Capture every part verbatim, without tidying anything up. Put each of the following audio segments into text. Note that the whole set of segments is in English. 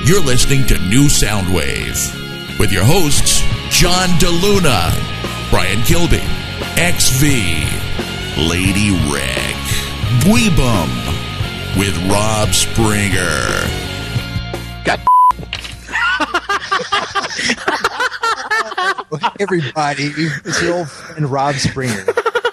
You're listening to New Soundwave with your hosts, John DeLuna, Brian Kilby, X V, Lady Rick, Dweebum, with Rob Springer. God. Well, hey everybody, it's your old friend Rob Springer.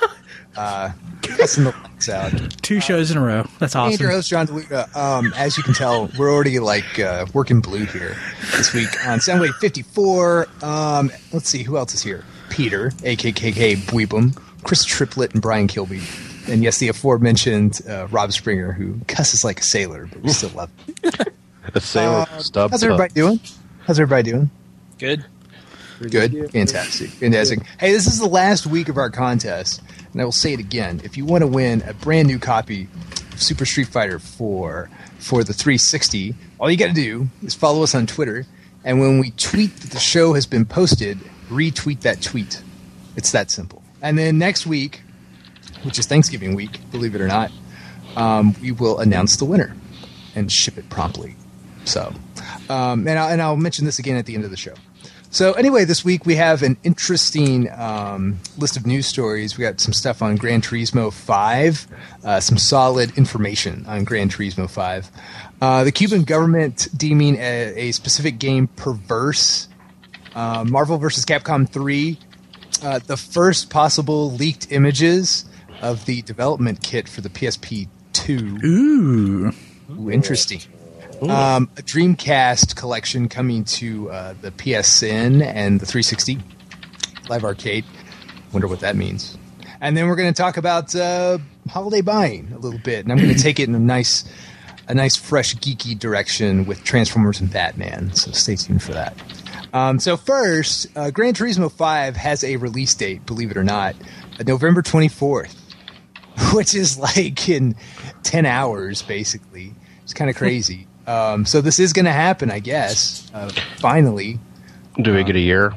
Uh, cussing the lights out. Two shows in a row. That's awesome. And your host, John DeLuca. Um, as you can tell, we're already like uh, working blue here this week on Soundwave fifty-four. Um, let's see, who else is here? Peter, a k a. Dweebum, Chris Triplett, and Brian Kilby. And yes, the aforementioned uh, Rob Springer, who cusses like a sailor, but we still love him. A sailor uh, stub. How's everybody doing? How's everybody doing? Good. Good. Fantastic. Fantastic. Hey, this is the last week of our contest, and I will say it again. If you want to win a brand new copy of Super Street Fighter four for the three sixty, all you got to do is follow us on Twitter, and when we tweet that the show has been posted, retweet that tweet. It's that simple. And then next week, which is Thanksgiving week, believe it or not, um, we will announce the winner and ship it promptly. So, um, and, I'll, and I'll mention this again at the end of the show. So anyway, this week we have an interesting um, list of news stories. We got some stuff on Gran Turismo five, uh, some solid information on Gran Turismo five. Uh, the Cuban government deeming a, a specific game perverse. Uh, Marvel versus. Capcom three. Uh, the first possible leaked images of the development kit for the P S P two. Ooh. Ooh, interesting. Um, a Dreamcast collection coming to uh, the P S N and the three sixty Live Arcade. Wonder what that means. And then we're going to talk about uh, holiday buying a little bit, and I'm going to take it in a nice, a nice, fresh, geeky direction with Transformers and Batman. So stay tuned for that. Um, so first, uh, Gran Turismo five has a release date, believe it or not, uh, November twenty-fourth, which is like in ten hours, basically. It's kind of crazy. Um, so this is going to happen, I guess, uh, finally. Do we get a year?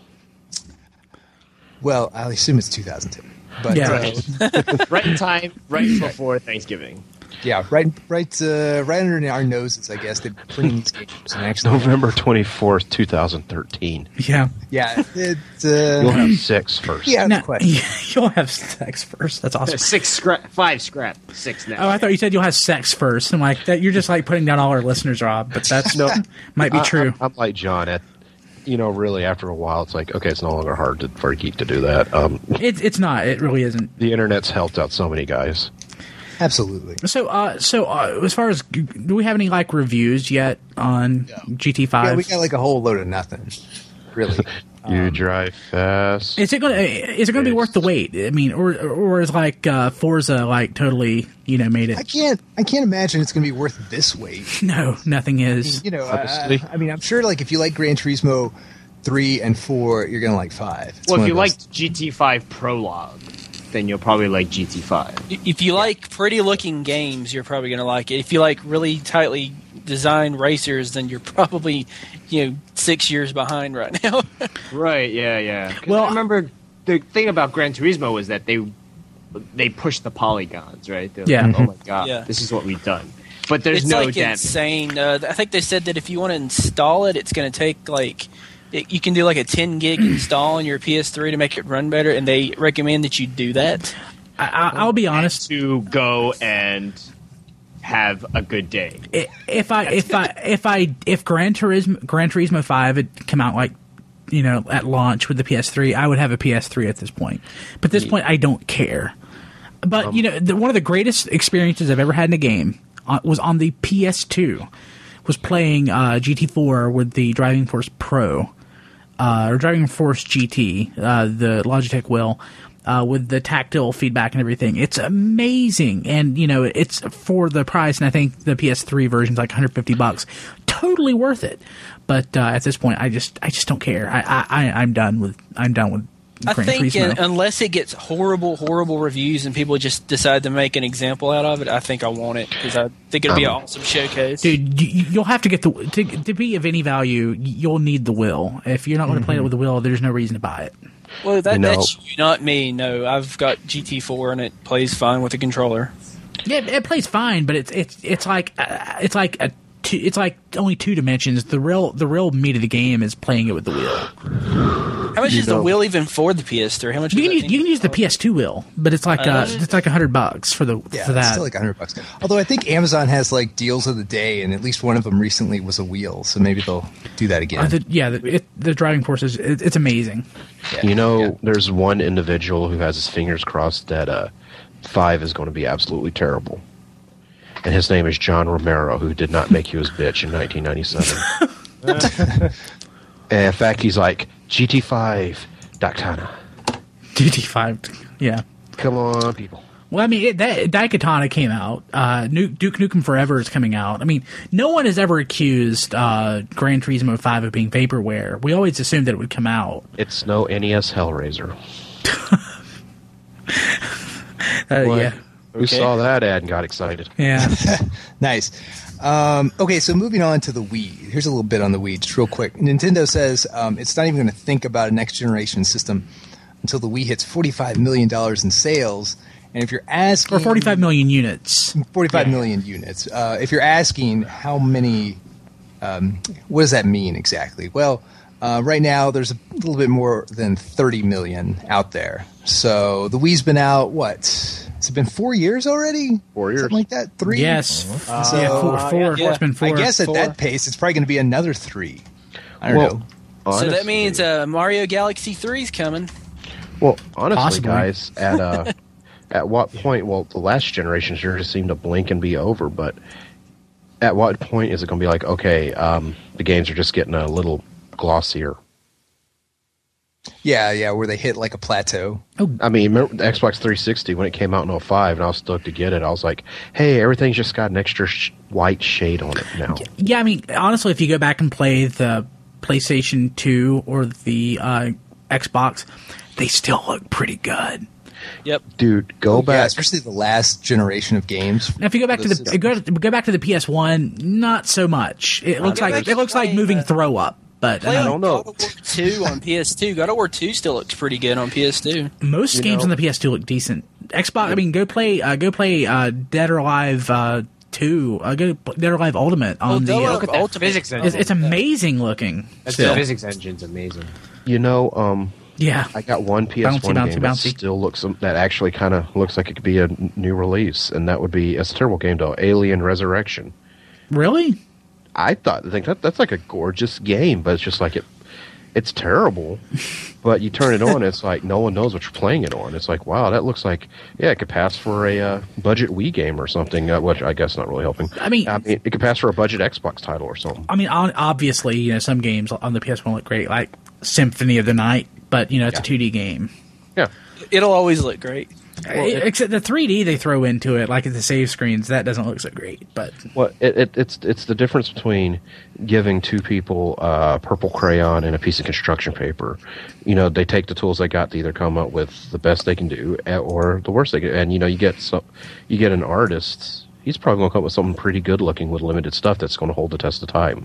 Well, I assume it's two thousand ten. But, Yeah. uh, Right in time, right before Thanksgiving. yeah, right right, uh, right under our noses, I guess, they're printing these games. And actually, November twenty-fourth, twenty thirteen. Yeah. yeah, it, uh, You'll have six first. yeah, Now, no question. you'll have sex first. That's awesome. Six scrap, five scrap, six now. Oh, I thought you said you'll have sex first. I'm like, that. You're just like putting down all our listeners, Rob. But that's No. might be I- true. I'm, I'm like John. At, you know, really, after a while, it's like, okay, it's no longer hard to, for a geek to do that. Um, It, it's not. It really isn't. the internet's helped out so many guys. Absolutely. So, uh, so uh, as far as do we have any like reviews yet on G T Yeah, five? we got like a whole load of nothing, really. You Um, drive fast. Is it gonna is it gonna be worth the wait? I mean, or or is like uh, Forza like totally you know made I it? can't. I can't imagine it's going to be worth this weight. No, nothing is. You know, Honestly. uh, I mean, I'm sure like if you like Gran Turismo three and four, you're going to like five. It's well, one if you of those- liked G T five Prologue, then you'll probably like G T five. If you like pretty-looking games, you're probably going to like it. If you like really tightly designed racers, then you're probably, you know, six years behind right now. Right, yeah, yeah. 'Cause Well- I remember the thing about Gran Turismo was that they they pushed the polygons, right? They're Yeah. like, oh my god, Yeah. this is what we've done. But there's it's no like damage. insane. Uh, I think they said that if you want to install it, it's going to take like it, you can do like a ten gig install on your P S three to make it run better, and they recommend that you do that. I, I, I'll be honest. to go and have a good day. I- If I if I if I if Gran Turismo Gran Turismo five had come out like you know at launch with the P S three, I would have a P S three at this point. But at this point, I don't care. But you know, the, one of the greatest experiences I've ever had in a game uh, was on the P S two. Was playing uh, G T four with the Driving Force Pro. Uh, or Driving Force G T, uh, the Logitech wheel, uh, with the tactile feedback and everything. It's amazing. And, you know, it's for the price, and I think the P S three version's like one hundred fifty bucks. Totally worth it. But uh, at this point, I just I just don't care. I, I, I, I'm done with I'm done with I Gran think Turismo. in, unless it gets horrible, horrible reviews and people just decide to make an example out of it, I think I want it because I think it'll be an awesome showcase. Dude, you, you'll have to get the to, to be of any value. You'll need the will. If you're not going to play it with the will, there's no reason to buy it. Well, that, You know- that's you, not me. No, I've got G T four and it plays fine with the controller. Yeah, it plays fine, but it's it's it's like uh, it's like a two, it's like only two dimensions. The real the real meat of the game is playing it with the wheel. How much You is know- the wheel even for the P S three? How much? You does can that use, you can use the P S two wheel, but it's like uh, Uh, it's like a hundred bucks for the Yeah, for it's that. still like a hundred bucks. Although I think Amazon has like deals of the day, and at least one of them recently was a wheel, so maybe they'll do that again. Uh, the, yeah, the, it, the driving force is it, it's amazing. Yeah. You know, Yeah. there's one individual who has his fingers crossed that uh, five is going to be absolutely terrible. And his name is John Romero, who did not make you his bitch in nineteen ninety-seven. And in fact, he's like, G T five, Daikatana. G T five, yeah. Come on, people. Well, I mean, it, that Daikatana came out. Uh, Nuke, Duke Nukem Forever is coming out. I mean, no one has ever accused uh, Gran Turismo five of being vaporware. We always assumed that it would come out. It's no N E S Hellraiser. Uh, What? yeah, Who saw that ad and got excited? yeah. Nice. Um, okay, so moving on to the Wii. Here's a little bit on the Wii, just real quick. Nintendo says um, it's not even going to think about a next generation system until the Wii hits forty-five million dollars in sales. And if you're asking, Or forty-five million units. forty-five million units. Uh, if you're asking how many, um, what does that mean exactly? Well, uh, right now there's a little bit more than thirty million out there. So the Wii's been out, what? Has it been four years already? Four years. Something like that? Three? Yes, So, yeah, four. four. yeah. It's been four. I guess at Four. that pace, it's probably going to be another three. I don't Well, know. So that honestly- means uh, Mario Galaxy three is coming. Well, honestly, Possibly. guys, at uh, at what point? Well, the last generation sure just seemed to blink and be over. But at what point is it going to be like, okay, um, the games are just getting a little glossier? Yeah, yeah, where they hit like a plateau. I mean, remember the Xbox three sixty when it came out in oh five, and I was stoked to get it. I was like, hey, everything's just got an extra sh- white shade on it now. Yeah, I mean, honestly, if you go back and play the PlayStation two or the uh, Xbox, they still look pretty good. Yep. Dude, go Yeah, back. especially the last generation of games. Now, if you go back to This the is- go, go back to the P S one, not so much. It looks go like back it to looks like playing, moving uh, throw up. But Play uh, on don't know. God of War two on P S two. God of War two still looks pretty good on P S two. most you games know- on the P S two look decent. Xbox, I mean, go play uh, go play uh, Dead or Alive uh, two. Uh, go play Dead or Alive Ultimate on Oh, the. Dead or Uh, Look at that Ultimate. physics engine. it's, it's amazing looking. That's still. the physics engine's amazing. You know, um, Yeah, I got one P S one Bouncy, bouncy, game that bouncy. still looks that actually kind of looks like it could be a n- new release, and that would be it's a terrible game though. Alien Resurrection. really. I thought I think that that's like a gorgeous game, but it's just like it. It's terrible, but you turn it on, it's like no one knows what you're playing it on. It's like, wow, that looks like yeah, it could pass for a uh, budget Wii game or something. Uh, which I guess not really helping. I mean- I mean, it could pass for a budget Xbox title or something. I mean, on, obviously, you know, some games on the P S one look great, like Symphony of the Night, but you know, it's a Yeah. two D game. Yeah, It'll always look great. It- except the three D they throw into it, like at the save screens, that doesn't look so great. But well, it, it, it's it's the difference between giving two people uh, purple crayon and a piece of construction paper. You know, they take the tools they got to either come up with the best they can do eh, or the worst they can. And you know, you get some, you get an artist. He's probably going to come up with something pretty good looking with limited stuff that's going to hold the test of time.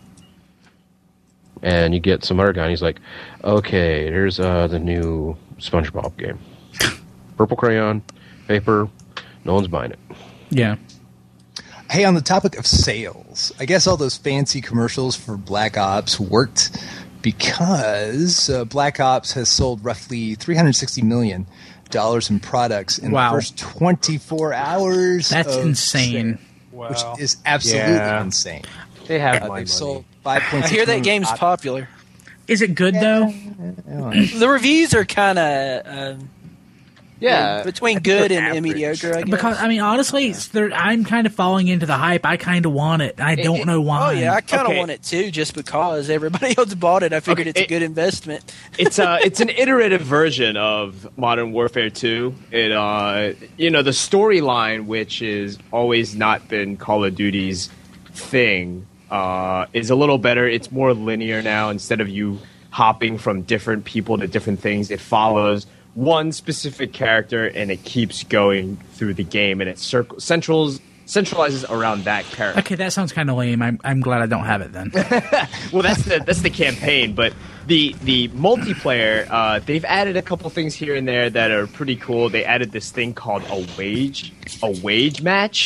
And you get some other guy, and he's like, "Okay, here's uh, the new SpongeBob game. Purple crayon, paper. No one's buying it." yeah, Hey, on the topic of sales, I guess all those fancy commercials for Black Ops worked because uh, Black Ops has sold roughly three hundred sixty million dollars in products in Wow. the first twenty-four hours. that's of insane. sale, which is absolutely Yeah. insane. They have Uh, my money. they've sold five point I six hear that million game's copies. popular. Is it good though? The reviews are kind of um, yeah, between I think good they're and average. mediocre. I guess. Because I mean, honestly, it's- there- I'm kind of falling into the hype. I kind of want it. I don't know why. Oh yeah, I kind of Okay. want it too, just because everybody else bought it. I figured Okay, it's a it- good investment. it's uh it's an iterative version of Modern Warfare two. It uh you know the storyline, which is always not been Call of Duty's thing, uh, is a little better. It's more linear now. Instead of you hopping from different people to different things, it follows one specific character and it keeps going through the game, and it circle centrals centralizes around that character. Okay, that sounds kind of lame. I'm I'm glad I don't have it then. Well, that's the that's the campaign, but the the multiplayer, uh, they've added a couple things here and there that are pretty cool. They added this thing called a wage a wage match,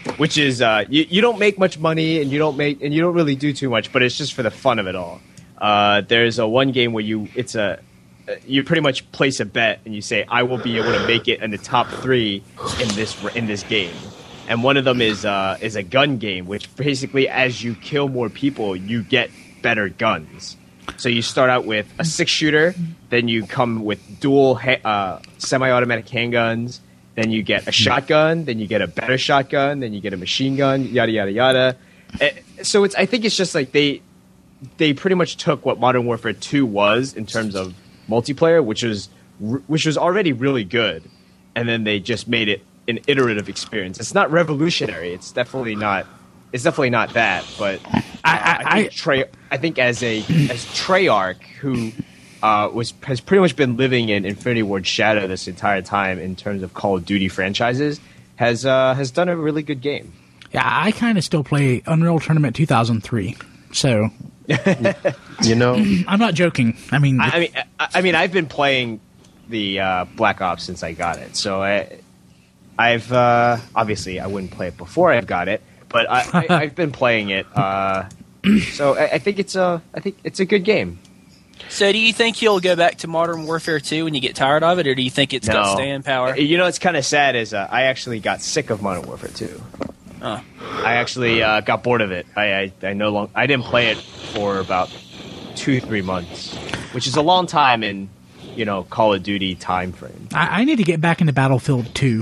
which is uh, you you don't make much money and you don't make and you don't really do too much, but it's just for the fun of it all. Uh, there's a one game where you it's a you pretty much place a bet and you say I will be able to make it in the top three in this in this game, and one of them is uh, is a gun game, which basically as you kill more people you get better guns. So you start out with a six shooter, then you come with dual ha- uh, semi-automatic handguns, then you get a shotgun, then you get a better shotgun, then you get a machine gun, yada yada yada. Uh, so it's I think it's just like they they pretty much took what Modern Warfare two was in terms of multiplayer, which was which was already really good, and then they just made it an iterative experience. It's not revolutionary. It's definitely not. It's definitely not that. But uh, I, I, I think Trey, I think as a as Treyarch, who uh, was has pretty much been living in Infinity Ward shadow this entire time in terms of Call of Duty franchises, has uh, has done a really good game. Yeah, I kind of still play Unreal Tournament two thousand three, so You know, I'm not joking. I mean, I, I mean, I, I mean, I've been playing the uh, Black Ops since I got it, so I, I've uh, obviously I wouldn't play it before I got it, but I, I, I've been playing it. Uh, so I, I think it's a, I think it's a good game. So do you think you'll go back to Modern Warfare two when you get tired of it, or do you think it's got staying power? You know, it's kind of sad is uh, I actually got sick of Modern Warfare two. Huh. I actually uh, got bored of it. I, I, I no long, I didn't play it for about two, three months, which is a long time in, you know, Call of Duty time frame. I, I need to get back into Battlefield two.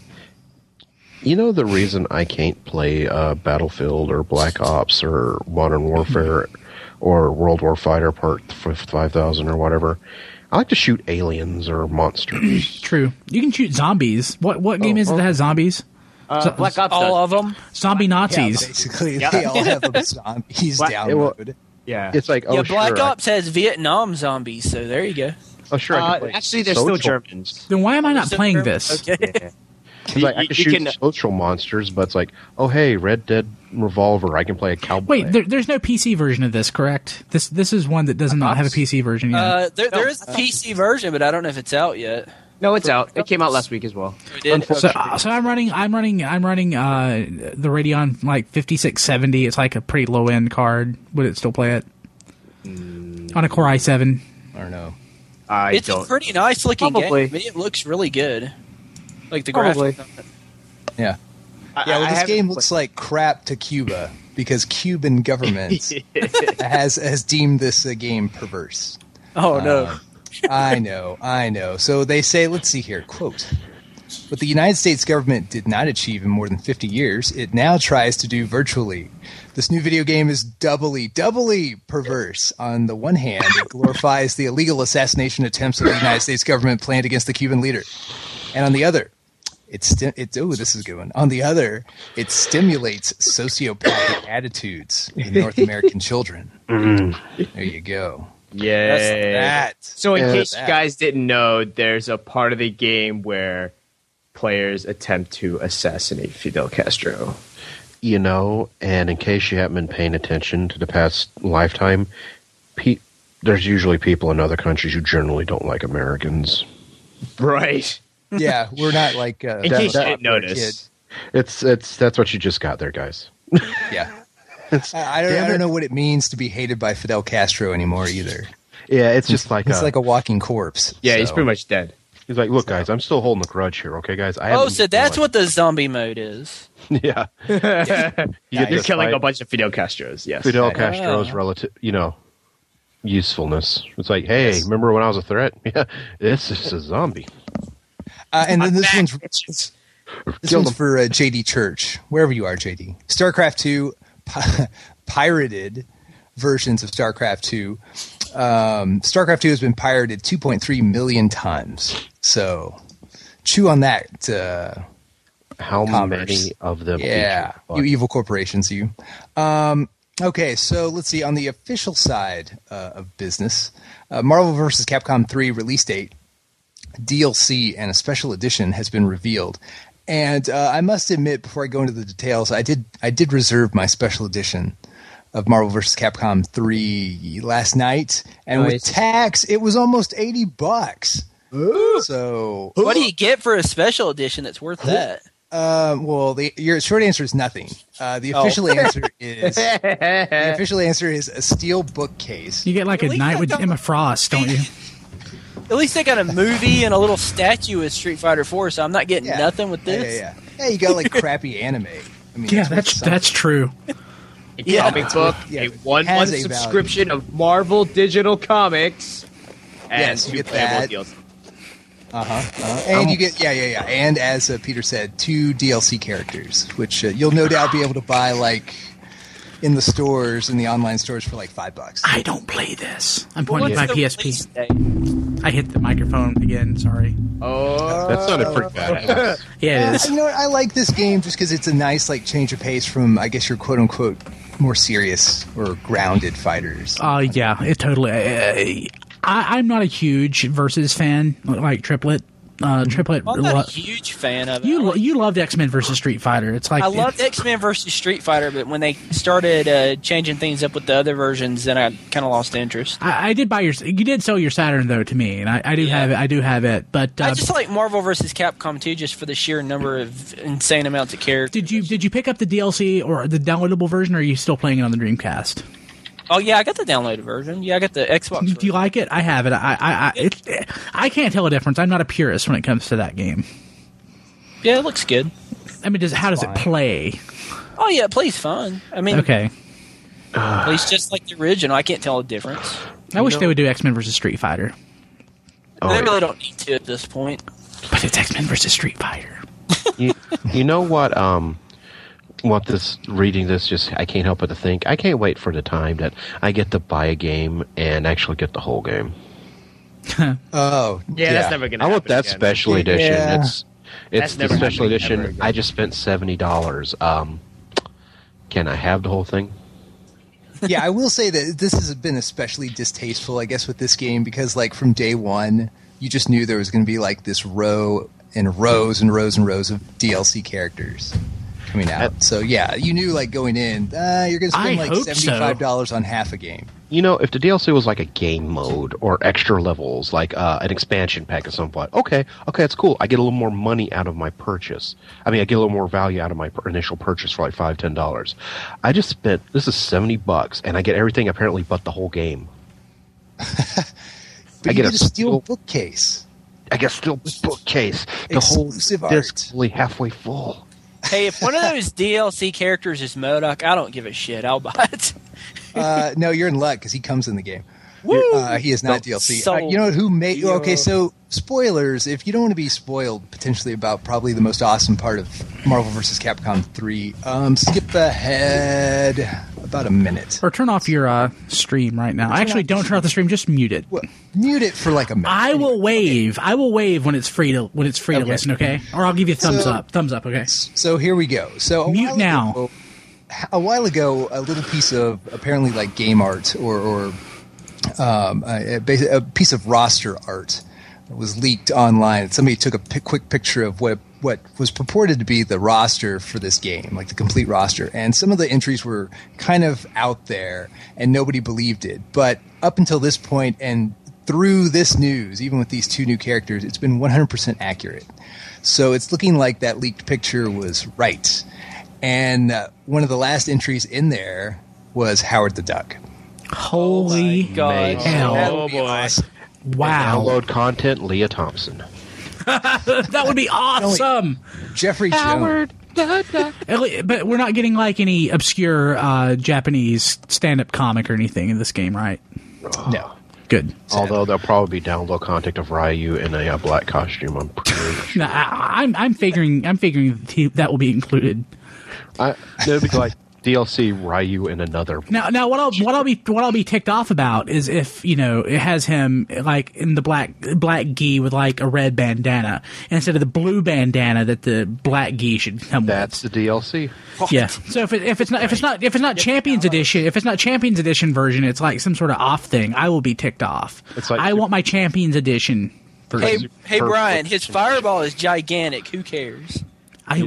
you know the reason I can't play uh, Battlefield or Black Ops or Modern Warfare or World War Fighter Part five thousand or whatever. I like to shoot aliens or monsters. True. You can shoot zombies. What what game Oh, is it oh. that has zombies? Uh, So- Black Ops All does. of them? Zombie Yeah, Nazis. basically, Yeah. they all have them zombies Black- downloaded. Yeah. It's like, oh, yeah, Black sure, I- Ops has Vietnam zombies, so there you go. oh, sure, I Uh, can play actually, they're still social- Germans. Then why am I not So playing they're- this? Okay. Yeah. It's like, I You- can you shoot can- social monsters, but it's like, oh, hey, Red Dead Revolver, I can play a cowboy. Wait, there, there's no P C version of this, correct? This this is one that does not have a P C version yet. Uh, there, there is a P C version, but I don't know if it's out yet. No, it's out. It came out last week as well. We did. So, so I'm running, I'm running, I'm running uh, the Radeon like fifty-six seventy. It's like a pretty low end card. Would it still play it Mm. on a Core i seven? I don't know. I It's don't. a pretty nice looking Probably. game. It looks really good. Like the Probably. graphics. Yeah. I- Yeah, well, I this haven't game played- looks like crap to Cuba because Cuban government has has deemed this a game perverse. Oh no. Um, I know, I know. So they say, let's see here, quote, what the United States government did not achieve in more than fifty years, it now tries to do virtually. This new video game is doubly, doubly perverse. On the one hand, it glorifies the illegal assassination attempts of the United States government planned against the Cuban leader. And on the other, It sti- it oh this is a good one. On the other, it stimulates sociopathic attitudes in North American children. There you go. Yeah. That's that. So, in Yeah. case you That. guys didn't know, there's a part of the game where players attempt to assassinate Fidel Castro. You know, and in case you haven't been paying attention to the past lifetime, pe- there's usually people in other countries who generally don't like Americans. Right. Yeah, we're not like uh, In That- case you that- didn't notice. It's it's that's what you just got there, guys. kid. Yeah. It's, I, I don't, damn I don't it. know what it means to be hated by Fidel Castro anymore either. Yeah, it's just like It's a, like a walking corpse. Yeah, he's so. pretty much dead. he's like, look, guys, I'm still holding a grudge here, okay, guys. I Oh, haven't- so that's what the zombie mode is. yeah. You get You're to killing fight a bunch of Fidel Castros, yes. Fidel I- Castro's Ah. relative, you know, usefulness. It's like, hey, Yes. remember when I was a threat? Yeah, this is a zombie. Uh, and then this Back, one's bitches. this Killed one's him. for uh, J D Church, wherever you are, J D. StarCraft two pi- pirated versions of StarCraft two. Um, StarCraft two has been pirated two point three million times. So chew on that. Uh, How Commerce. many of them? Yeah, feature you evil corporations, you. Um, okay, so let's see. On the official side uh, of business, uh, Marvel versus. Capcom three release date, D L C, and a special edition has been revealed. And uh, I must admit, before I go into the details, I did I did reserve my special edition of Marvel versus. Capcom three last night, and with Nice. tax, it was almost eighty bucks. So What do you get for a special edition that's worth that? Um, well, the your short answer is nothing. Uh, the official Oh. answer is the official answer is a steel bookcase. You get like At a least night I with don't- Emma Frost, don't you? At least they got a movie and a little statue with Street Fighter four, so I'm not getting Yeah. nothing with Yeah, this. yeah, yeah. Yeah, you got like crappy anime. I mean, Yeah, worth that's something. that's true. A Yeah. comic book, Yeah, a it one has month a value. subscription of Marvel Digital Comics, and Yes, you two get playable that. D L C. Uh-huh, uh-huh. And you get, yeah, yeah, yeah. And as uh, Peter said, two D L C characters, which uh, you'll no doubt be able to buy like in the stores, in the online stores for like five bucks. I don't play this. I'm Well, pointing what's at my the P S P. release date? I hit the microphone again. Sorry. Oh, That sounded pretty bad. Yeah, it Uh, is. you know what? I like this game just because it's a nice like change of pace from, I guess, your quote unquote more serious or grounded fighters. Uh, yeah, it totally. Uh, I, I'm not a huge versus fan like Triplet. Uh, Triplet. Well, I'm not lo- a huge fan of it. you I, lo- like- you loved X Men versus Street Fighter. It's like I loved X Men versus Street Fighter, but when they started uh, changing things up with the other versions, then I kind of lost interest. I, I did buy your. You did sell your Saturn though to me, and I, I do Yeah. have it. I do have it. But uh, I just like Marvel versus Capcom too, just for the sheer number of insane amounts of characters. did you did you pick up the D L C or the downloadable version, or are you still playing it on the Dreamcast? Oh yeah, I got the downloaded version. Yeah, I got the Xbox. Do you version. like it? I have it. I I I, it, I can't tell a difference. I'm not a purist when it comes to that game. Yeah, it looks good. I mean, does how does it fine. play? Oh yeah, it plays fun. I mean, Okay, it plays just like the original. I can't tell a difference. I wish know- they would do X Men versus Street Fighter, Oh, they yeah. really don't need to at this point. but it's X Men versus Street Fighter. you, you know what? Um, what this reading this just I can't help but to think I can't wait for the time that I get to buy a game and actually get the whole game. Oh, yeah, that's never gonna. I want happen that again. special edition. Yeah. It's That's it's the never special happening edition. ever again. I just spent seventy dollars. Um, can I have the whole thing? yeah, I will say that this has been especially distasteful, I guess, with this game because, like, from day one, you just knew there was going to be like this row and rows and rows and rows of D L C characters coming out. So yeah, you knew like going in, uh, you're going to I spend like hope so. seventy-five dollars on half a game. You know, if the D L C was like a game mode or extra levels, like uh, an expansion pack at some point, okay, okay, that's cool. I get a little more money out of my purchase. I mean, I get a little more value out of my per- initial purchase for like five, ten dollars. I just spent this is seventy bucks, and I get everything apparently but the whole game. But I you get get a a steel steel- bookcase. I get still bookcase. The whole Exclusive disc art. only halfway full. Hey, if one of those D L C characters is MODOK, I don't give a shit. I'll buy it. Uh, no, you're in luck because he comes in the game. Woo! Uh, he is not D L C. So- Uh, you know who made? Yo. Okay, so spoilers. If you don't want to be spoiled potentially about probably the most awesome part of Marvel versus. Capcom three, um, skip ahead about a minute. Or turn off your uh, stream right now. Actually, off don't turn off the stream. Just mute it. Well, mute it for like a minute. I will wave. I will wave when it's free to when it's free to Okay. listen. Okay, or I'll give you a thumbs So- up. Thumbs up. Okay. So here we go. So a Mute while now. Ago, a while ago, a little piece of apparently like game art or, or um, a, a basi- a piece of roster art was leaked online. Somebody took a pi- quick picture of what what was purported to be the roster for this game, like the complete roster. And some of the entries were kind of out there, and nobody believed it. But up until this point, and through this news, even with these two new characters, it's been one hundred percent accurate. So it's looking like that leaked picture was right. And uh, one of the last entries in there was Howard the Duck. Holy God. hell! Oh boy. Wow, Download content, Leah Thompson. that would be awesome. Jeffrey Jones. At le- But we're not getting like any obscure uh, Japanese stand-up comic or anything in this game, right? No. Good. Although there'll probably be download content of Ryu in a uh, black costume. I'm pretty sure. No, I, I'm I'm figuring I'm figuring he, that will be included. I, it'll be like D L C Ryu in another. Now, now what I'll what I'll be what I'll be ticked off about is if you know it has him like in the black black gi with like a red bandana instead of the blue bandana that the black gi should come That's the D L C. with. Yeah. So if it, if it's not if it's not if it's not Champions Edition if it's not Champions Edition version, it's like some sort of off thing. I will be ticked off. It's like- I want my Champions Edition version. Hey, hey, Perfect. Brian, his fireball is gigantic. Who cares? I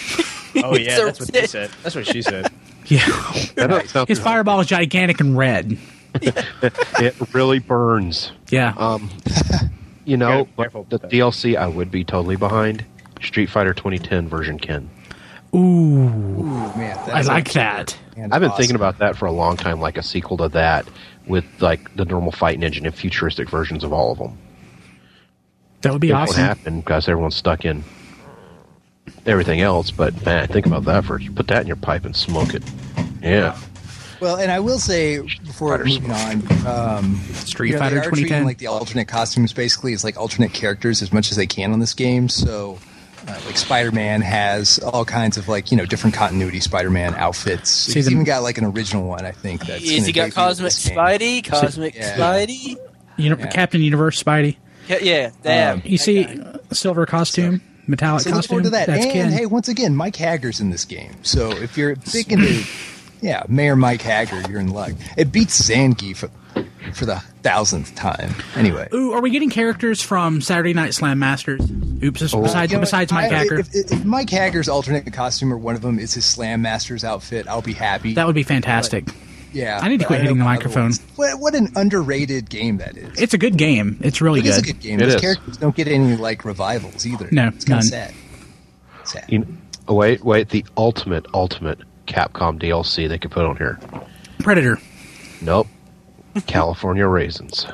Oh yeah, So that's what she said. That's what she said. yeah. That doesn't sound His too fireball is gigantic and red. hard. It really burns. Yeah. Um, you know, Gotta be careful the with that. D L C I would be totally behind. Street Fighter twenty ten version Ken. Ooh, Ooh, man, I that's like a- that. man, I've been awesome. thinking about that for a long time, like a sequel to that with like the normal fighting engine and futuristic versions of all of them. That would be It won't awesome. happen because everyone's stuck in everything else. But man, think about that first. Put that in your pipe and smoke it. Yeah. Well, and I will say before Fighter moving on, um, Street you know, Fighter they are twenty treating ten. like the alternate costumes basically as like alternate characters as much as they can on this game. So, uh, like Spider-Man has all kinds of like you know different continuity Spider-Man outfits. He's the- even got like an original one, I think. That's Is gonna he got debut Cosmic this game. Spidey? Cosmic Yeah. Spidey? Uni- Yeah. Captain Universe Spidey. Yeah, yeah. Damn. Um, You see, uh, silver costume, metallic So look costume. forward to that. That's and Ken. hey, once again, Mike Hager's in this game. So if you're big into, yeah, Mayor Mike Hager, you're in luck. It beats Zangief for, for the thousandth time. Anyway. Ooh, are we getting characters from Saturday Night Slam Masters? Oops, besides, You know what? besides Mike I- Hager. If, if Mike Hager's alternate costume or one of them is his Slam Masters outfit, I'll be happy. That would be fantastic. yeah, I need to but quit don't hitting the know microphone. otherwise. What, what an underrated game that is. It's a good game. It's really It is good. a good game. It Those is. characters don't get any like revivals either. No, it's kind none. of sad. Sad. You know, oh, wait, wait. The ultimate, ultimate Capcom D L C they could put on here. Predator. Nope. California Raisins.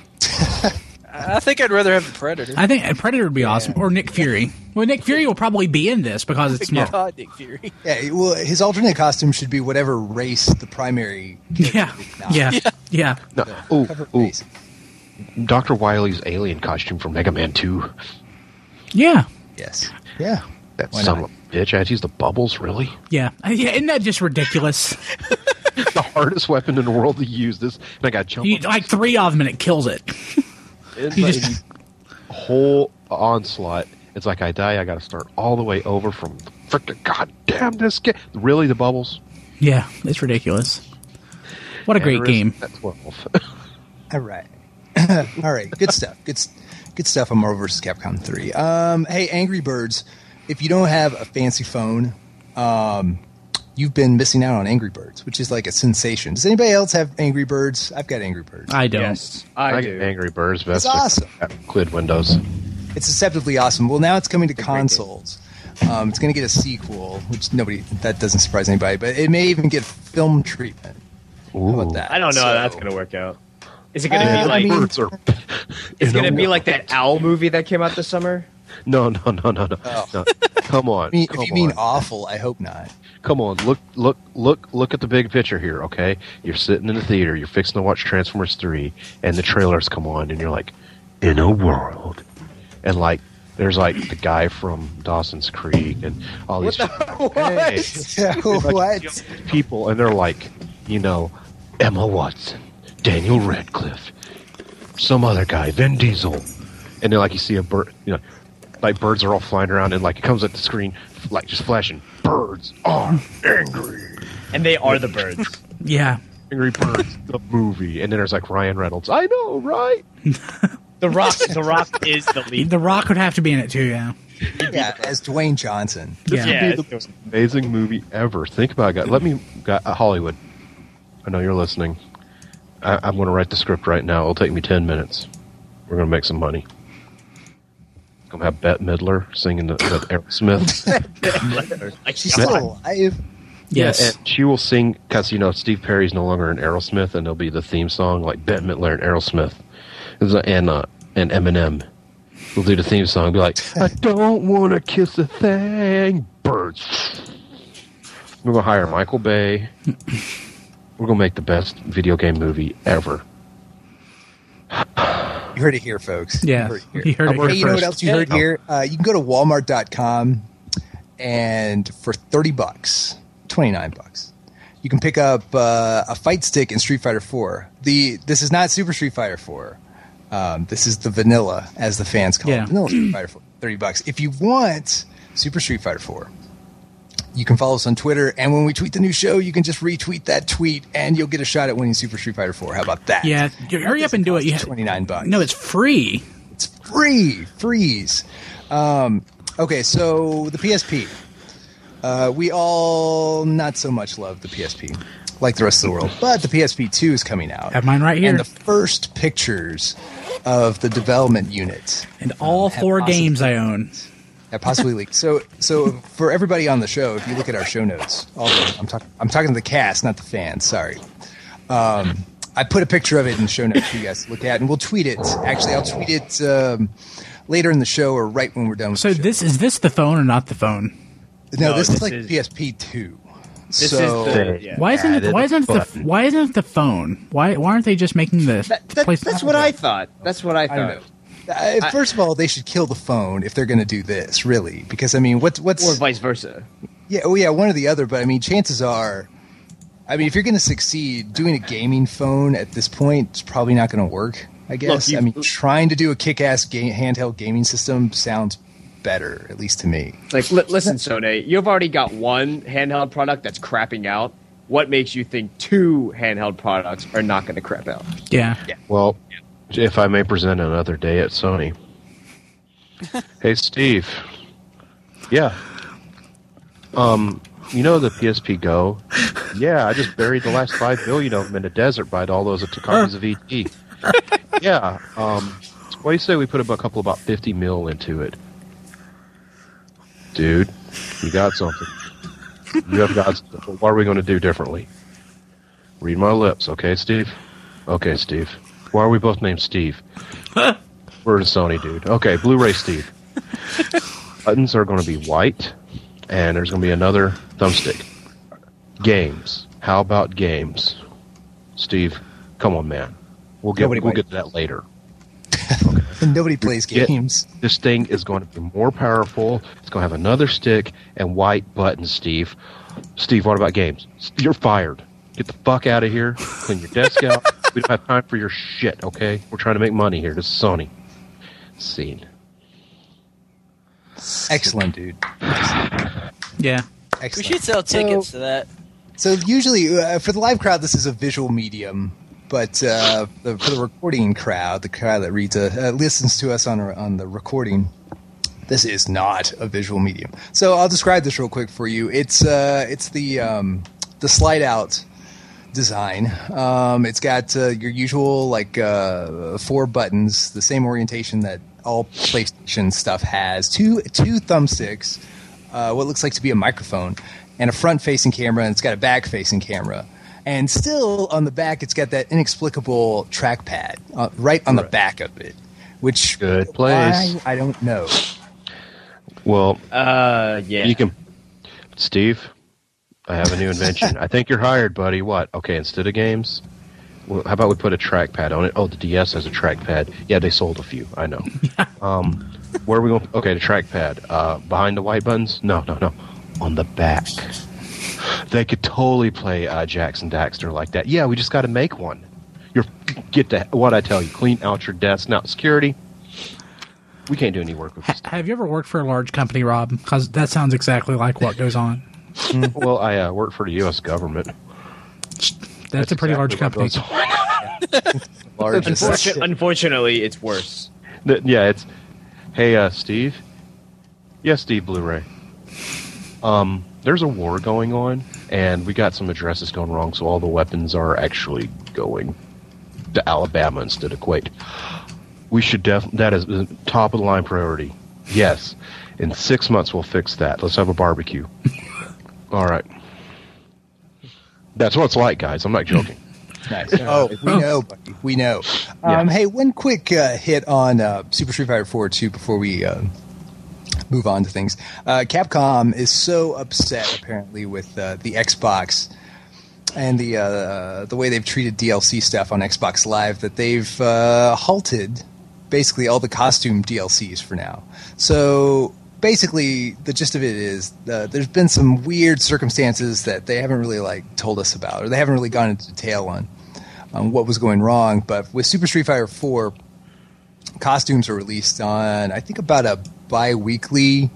I think I'd rather have the Predator. I think Predator would be awesome. Or Nick Fury. Well, Nick Fury will probably be in this because it's Yeah. small. God, Nick Fury. Yeah, well, his alternate costume should be whatever race the primary. Yeah, yeah, yeah, yeah. No. The Ooh, cover ooh. race. Doctor Wily's alien costume from Mega Man two. Yeah, Yes. Yeah. That Why son not? of a bitch. I had to use the bubbles, really? yeah. Yeah, isn't that just ridiculous? The hardest weapon in the world to use this. And I got jump You, like three of them and it kills it. It's You like just- a whole onslaught. It's like I die, I got to start all the way over from freaking goddamn this game. Really, the bubbles? Yeah, it's ridiculous. What a great Aneurysm game. At twelve. All right. All right. Good stuff. Good, s- good stuff on Marvel versus. Capcom three. Um, hey, Angry Birds, if you don't have a fancy phone, um, you've been missing out on Angry Birds, which is like a sensation. Does anybody else have Angry Birds? I've got Angry Birds. I don't. Yes, I, I do. get Angry Birds, but It's that's awesome. Quid Windows. It's deceptively awesome. Well, now it's coming to great consoles. Um, it's going to get a sequel, which nobody, that doesn't surprise anybody, but it may even get film treatment. How Ooh. about that? I don't know how So- that's going to work out. Is it going to Uh, be like? I mean- Birds are. It's in going a to be world. like that Owl movie that came out this summer. No, no, no, no, no. Oh. no. Come on. I mean, come if you mean on. awful, I hope not. Come on, look, look, look, look at the big picture here, okay? You're sitting in the theater, you're fixing to watch Transformers three, and the trailers come on, and you're like, in a world. And, like, there's, like, the guy from Dawson's Creek, and all these Hey, What? people, and they're like, you know, Emma Watson, Daniel Radcliffe, some other guy, Vin Diesel. And then, like, you see a bird, you know, like, birds are all flying around, and, like, it comes at the screen, like, just flashing, birds are angry. And they are the birds. Yeah. Angry Birds, the movie. And then there's, like, Ryan Reynolds. I know, right? The Rock. The Rock is the lead. The Rock would have to be in it too, yeah. Yeah, as Dwayne Johnson. This Yeah. would be the most amazing movie ever. Think about it, guys. Let me, uh, Hollywood, I know you're listening. I, I'm going to write the script right now. It'll take me ten minutes. We're going to make some money. I'm going to have Bette Midler singing the, the Aerosmith. Like, She's still alive. Yes. Yeah, and she will sing, because, you know, Steve Perry's no longer in Aerosmith, and there'll be the theme song, like Bette Midler and Aerosmith. And, uh, and Eminem will do the theme song, be like, I don't want to kiss a thing, birds. We're going to hire Michael Bay. We're going to make the best video game movie ever. You heard it here, folks. Yeah. You heard it here. You heard it I'm here Hey, you know what first. else you heard here? Uh, you can go to walmart dot com and for thirty bucks, twenty-nine bucks, you can pick up uh, a fight stick in Street Fighter four. The This is not Super Street Fighter four. Um, this is the vanilla, as the fans call Yeah. it. Vanilla Street Fighter four. thirty bucks. If you want Super Street Fighter four, you can follow us on Twitter, and when we tweet the new show, you can just retweet that tweet, and you'll get a shot at winning Super Street Fighter four. How about that? Yeah, hurry up and do it. You have, twenty-nine bucks. no, it's free. It's free. Freeze. Um, okay, so the P S P. Uh, we all not so much love the P S P, like the rest of the world. But the P S P two is coming out. Have mine right here. And the first pictures of the development unit. And all have four awesome games I own. Yeah, possibly leaked. So, so for everybody on the show, if you look at our show notes, all the, I'm talking, I'm talking to the cast, not the fans. Sorry. Um, I put a picture of it in the show notes for you guys to look at, and we'll tweet it. Actually, I'll tweet it um, later in the show or right when we're done with so the show. this is this the phone or not the phone? No, No, this, this is like is- P S P two. This so, is the yeah. Why isn't it? Added Why isn't it the? button. Why isn't it the phone? Why Why aren't they just making the? That, that, place- that's what I thought. That's what I I thought. don't know. Uh, first of all, they should kill the phone if they're going to do this, really, because I mean, what's what's Or vice versa. yeah, oh yeah, one or the other. But I mean, chances are, I mean, if you're going to succeed, doing a gaming phone at this point is probably not going to work. I guess. you- I mean, trying to do a kick-ass game, handheld gaming system sounds better, at least to me. Like, li- listen, Sone, you've already got one handheld product that's crapping out. What makes you think two handheld products are not going to crap out? Yeah. Well, if I may present another day at Sony. Hey, Steve. Yeah. Um, you know the P S P Go? Yeah, I just buried the last five billion of them in a desert by all those copies of E T. Yeah. Um, what do you say we put about a couple about fifty mil into it? Dude, you got something. You have got something. What are we going to do differently? Read my lips, okay, Steve? Okay, Steve. Why are we both named Steve? We're a Sony dude. Okay, Blu-ray Steve. Buttons are going to be white, and there's going to be another thumbstick. Games. How about games? Steve, come on, man. We'll get Nobody we'll might. get to that later. And nobody plays Get- games. This thing is going to be more powerful. It's going to have another stick and white buttons, Steve. Steve, what about games? You're fired. Get the fuck out of here. Clean your desk out. We don't have time for your shit, okay? We're trying to make money here. This is Sony. Scene. Excellent, dude. Yeah. We Excellent. should sell tickets So- to that. So usually uh, for the live crowd, this is a visual medium, but uh, the, for the recording crowd, the crowd that reads uh, uh, listens to us on on the recording, this is not a visual medium. So I'll describe this real quick for you. It's uh, it's the um, the slide out design. Um, it's got uh, your usual like uh, four buttons, the same orientation that all PlayStation stuff has. Two two thumbsticks, uh, what looks like to be a microphone, and a front-facing camera, and it's got a back-facing camera. And still on the back, it's got that inexplicable trackpad uh, right on the back of it, which Good place. why, I don't know. Well, Uh, yeah. you can... Steve, I have a new invention. I think you're hired, buddy. What? Okay, instead of games, well, how about we put a trackpad on it? Oh, the D S has a trackpad. Yeah, they sold a few. I know. um, where are we going? Okay, the trackpad. Uh, behind the white buttons? No, no, no. On the back. They could totally play uh, Jackson Daxter like that. Yeah, we just got to make one. You're get the what I tell you. Clean out your desk. Now, security. We can't do any work with this. Ha- have you ever worked for a large company, Rob? Because that sounds exactly like what goes on. Well, I uh, work for the U S government. That's, a pretty large exactly company. what goes on. Largest. Unfortu- unfortunately, it's worse. Th- Yeah, it's. Hey, uh, Steve. Yes, Steve Blu-ray. Um, there's a war going on, and we got some addresses going wrong, so all the weapons are actually going to Alabama instead of Kuwait. We should def. That is the top of the line priority. Yes, in six months we'll fix that. Let's have a barbecue. All right. That's what it's like, guys. I'm not joking. Nice. Oh, we know, buddy. We know. Um, Yeah. Hey, one quick uh, hit on uh, Super Street Fighter four too before we uh, move on to things. Uh, Capcom is so upset apparently with uh, the Xbox and the uh, the way they've treated D L C stuff on Xbox Live that they've uh, halted basically all the costume D L Cs for now. So basically, the gist of it is uh, there's been some weird circumstances that they haven't really like told us about, or they haven't really gone into detail on on what was going wrong. But with Super Street Fighter four, costumes are released on I think about a bi-weekly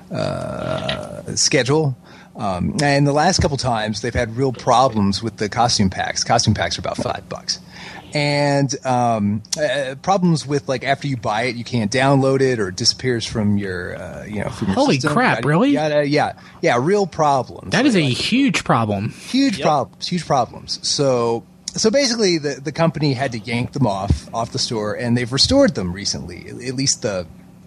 uh, schedule. Um, and the last couple times they've had real problems with the costume packs. Costume packs are about five bucks. And um, uh, problems with like after you buy it, you can't download it or it disappears from your, uh, you know, from your Holy system. crap, Yada, really? Yada, yeah, yeah, real problems. That is a Like, huge problem. huge problems, huge problems. So, so basically, the the company had to yank them off off the store, and they've restored them recently. At least the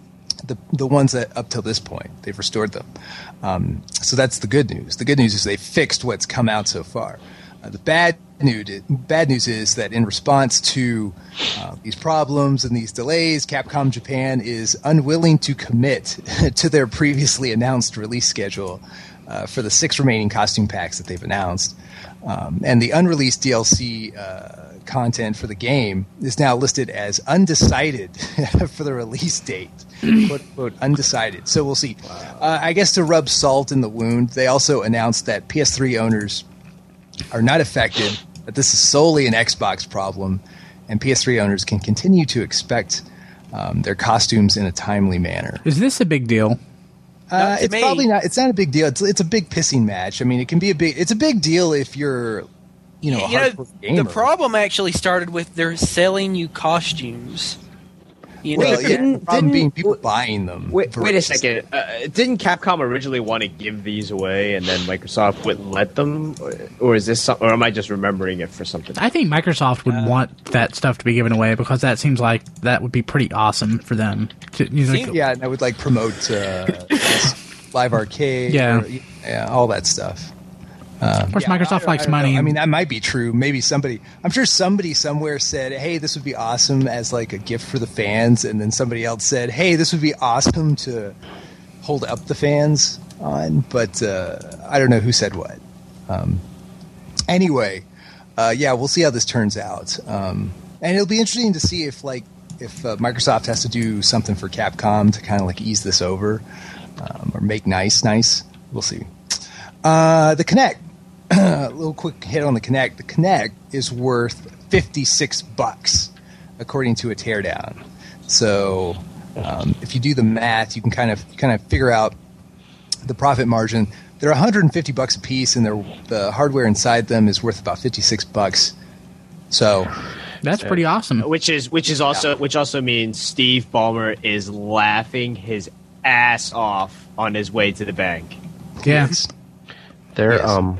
the the ones that up till this point they've restored them. Um, so that's the good news. The good news is they fixed what's come out so far. Uh, the bad news bad news is that in response to uh, these problems and these delays, Capcom Japan is unwilling to commit to their previously announced release schedule uh, for the six remaining costume packs that they've announced. Um, and the unreleased D L C uh, content for the game is now listed as undecided for the release date. Quote, quote, undecided. So we'll see. Uh, I guess to rub salt in the wound, they also announced that P S three owners are not affected, that this is solely an Xbox problem, and P S three owners can continue to expect um, their costumes in a timely manner. Is this a big deal? Uh, to it's me. probably not. It's not a big deal. It's it's a big pissing match. I mean, it can be a big. It's a big deal if you're, you know, a You know, hardcore gamer. the problem actually started with they're selling you costumes. You know, Well, yeah, didn't- the problem didn't- being people buying them. Wait, wait a versus- second. Uh, didn't Capcom originally want to give these away, and then Microsoft wouldn't let them, or, or is this, some, or am I just remembering it for something? I think Microsoft would want that stuff to be given away because that seems like that would be pretty awesome for them. To, you know, Seems- Yeah, and I would like promote uh, this Live Arcade. Yeah. or, yeah, all that stuff. of course, Yeah, I Microsoft don't- likes I don't know. money. I mean, that might be true. Maybe somebody, I'm sure somebody somewhere said, hey, this would be awesome as like a gift for the fans. And then somebody else said, hey, this would be awesome to hold up the fans on. But uh, I don't know who said what. Um, anyway, uh, yeah, we'll see how this turns out. Um, and it'll be interesting to see if like, if uh, Microsoft has to do something for Capcom to kind of like ease this over um, or make nice, nice. We'll see. Uh, the Kinect. A little quick hit on the Kinect. The Kinect is worth fifty-six bucks, according to a teardown. So, um, if you do the math, you can kind of kind of figure out the profit margin. They're one hundred fifty bucks a piece, and they're, the hardware inside them is worth about fifty-six bucks. So, That's pretty awesome. Which is which is also which also means Steve Ballmer is laughing his ass off on his way to the bank. Yeah. yes. There, Yes. um,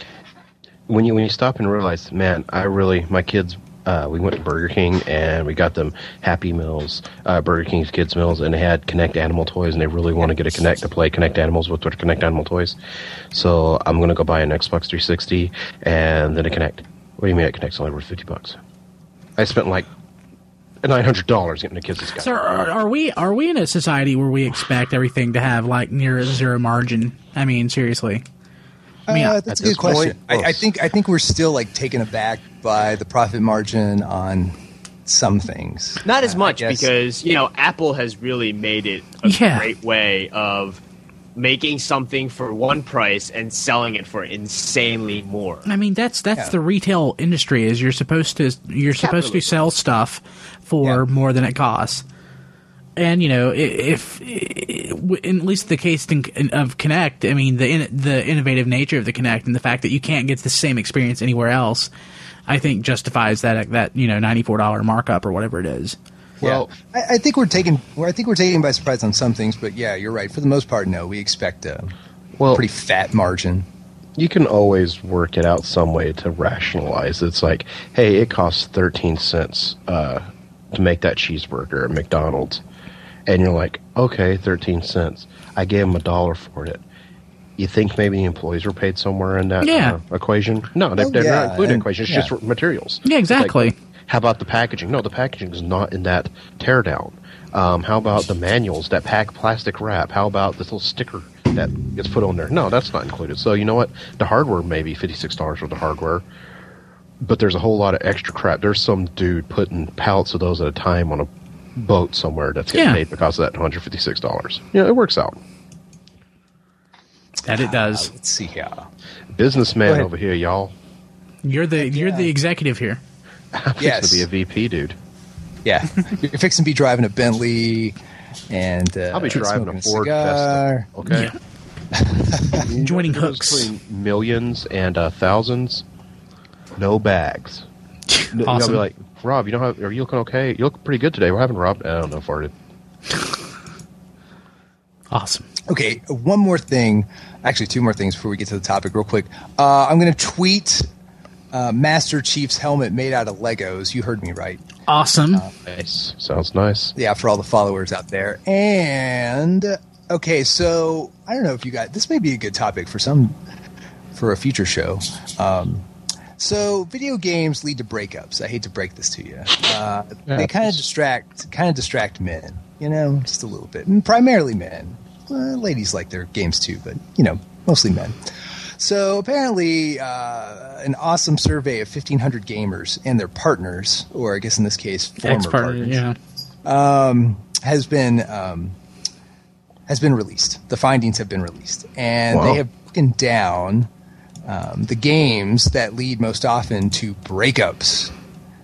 when you when you stop and realize, man, I really my kids. Uh, we went to Burger King and we got them Happy Meals, uh, Burger King's Kids Meals, and they had Kinect Animal toys, and they really want to get a Kinect to play Kinect Animals with their Kinect Animal toys. So I'm going to go buy an Xbox three sixty and then a Kinect. What do you mean a Kinect's only worth fifty bucks? I spent like nine hundred dollars getting the kids this guy. So are, are we are we in a society where we expect everything to have like near a zero margin? I mean, seriously. I mean, uh, at that's a this good question. point, I, I think I think we're still like taken aback by the profit margin on some things. Not as Uh, I much guess- because you know Apple has really made it a Yeah. great way of making something for one price and selling it for insanely more. I mean that's that's Yeah. the retail industry. Is you're supposed to you're supposed to Capitalism. sell stuff for Yeah. more than it costs. And you know, i- if, if in at least the case in, of Kinect, I mean the in, the innovative nature of the Kinect and the fact that you can't get the same experience anywhere else, I think justifies that that you know ninety-four dollars markup or whatever it is. Well, I, I think we're taken. Well, I think we're taken by surprise on some things, but yeah, you're right. For the most part, no, we expect a Well, pretty fat margin. you can always work it out some way to rationalize. It's like, hey, it costs thirteen cents uh, to make that cheeseburger at McDonald's. And you're like, okay, thirteen cents. I gave them a dollar for it. You think maybe the employees were paid somewhere in that Yeah. uh, equation? No, they, Oh, they're yeah, not included in and- the equation. It's yeah. just materials. Yeah, exactly. Like, how about the packaging? No, the packaging is not in that teardown. Um, how about the manuals that pack plastic wrap? How about this little sticker that gets put on there? No, that's not included. So you know what? The hardware may be fifty-six dollars for the hardware, but there's a whole lot of extra crap. There's some dude putting pallets of those at a time on a boat somewhere that's getting Yeah. paid because of that one hundred fifty-six dollars. You know, it works out. That it does. Uh, let's see here. Go Businessman ahead. over here, y'all. You're the you're yeah. the executive here. I'm Yes. fixing to be a V P, dude. Yeah, you're fixing to be driving a Bentley, and uh, I'll be driving smoking a Ford cigar. Fiesta. Okay. Yeah. You know Joining the difference hooks. between millions and uh, thousands. No bags. No, I'll Awesome. be like, Rob, you know how are you looking okay? You look pretty good today. We're having Rob. I don't know, farted. Awesome. Okay, one more thing. Actually, two more things before we get to the topic, real quick. Uh, I'm going to tweet uh, Master Chief's helmet made out of Legos. You heard me right. Awesome. Uh, Nice. Sounds nice. Yeah, for all the followers out there. And okay, so I don't know if you got this. May be a good topic for some for a future show. Um, so video games lead to breakups. I hate to break this to you. Uh, they kind of distract, kind of distract men. You know, just a little bit, and primarily men. Well, ladies like their games too, but you know, mostly men. So apparently, uh, an awesome survey of fifteen hundred gamers and their partners, or I guess in this case, former Ex-partner, partners, yeah. um, has been um, has been released. The findings have been released, and Wow. they have broken down um, the games that lead most often to breakups.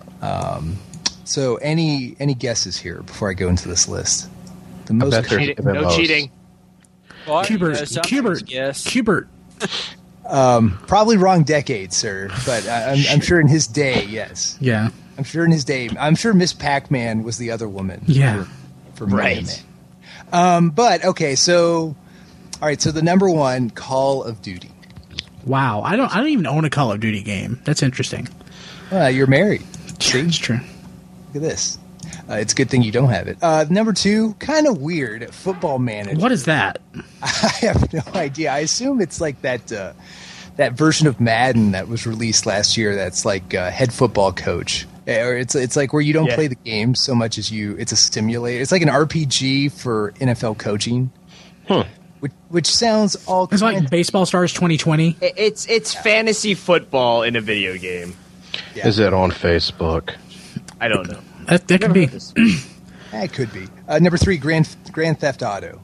Um, so, any any guesses here before I go into this list? The most bet there's Cheating. M M Os. No cheating. Well, you know, Cubert, somebody's Cubert, guess. Cubert. um, probably wrong decade, sir, but I, I'm, I'm sure in his day, yes. Yeah. I'm sure in his day, I'm sure Miss Pac-Man was the other woman. Yeah. For, for Mega Right. Man. Um, but okay, so all right, so the number one, Call of Duty. Wow. I don't. I don't even own a Call of Duty game. That's interesting. Uh, you're married. See, It's true. look at this. Uh, it's a good thing you don't have it. Uh, number two, kind of weird, Football Manager. What is that? I have no idea. I assume it's like that uh, that version of Madden that was released last year. That's like uh, head football coach, or it's it's like where you don't Yeah. play the game so much as you. It's a simulator. It's like an R P G for N F L coaching. Huh. Which, which sounds all It's kind like Baseball Stars twenty twenty. It- It's it's fantasy football in a video game. Yeah. Is it on Facebook? I don't know. That, that could Never be. heard this. Eh, it could be. Uh, number three, Grand Grand Theft Auto.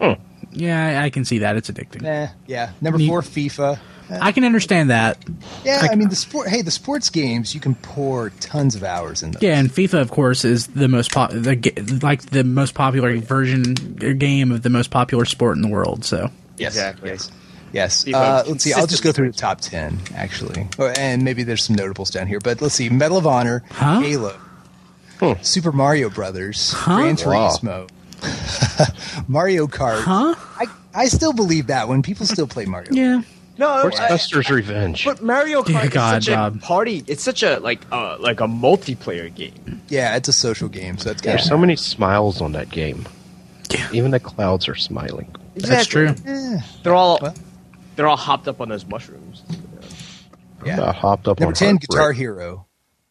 Yeah, I, I can see that. It's addicting. Nah, yeah. Number Neat. four, FIFA. I can understand that. Yeah, Like- I mean the sport. Hey, the sports games you can pour tons of hours in those. Yeah, and FIFA, of course, is the most po- the ga- like the most popular version or game of the most popular sport in the world. So Yes, Exactly. Yes. Yes. FIFA Uh, let's see. I'll just go consistently- through the top ten, actually, oh, and maybe there's some notables down here. But let's see: Medal of Honor, Huh? Halo, Hmm. Super Mario Brothers, Huh? Gran Wow. Turismo, Mario Kart. Huh? I I still believe that one. People still play Mario. yeah, No, Where's I- Buster's Revenge? but Mario Dear Kart is God, such Bob. a party. It's such a like uh, like a multiplayer game. Yeah, it's a social game, so it's There's got so many smiles on that game. Yeah. Even the clouds are smiling. that's true. They're all Well. they're all hopped up on those mushrooms. Yeah. About hopped up Number on ten, Heartbreak. Guitar Hero.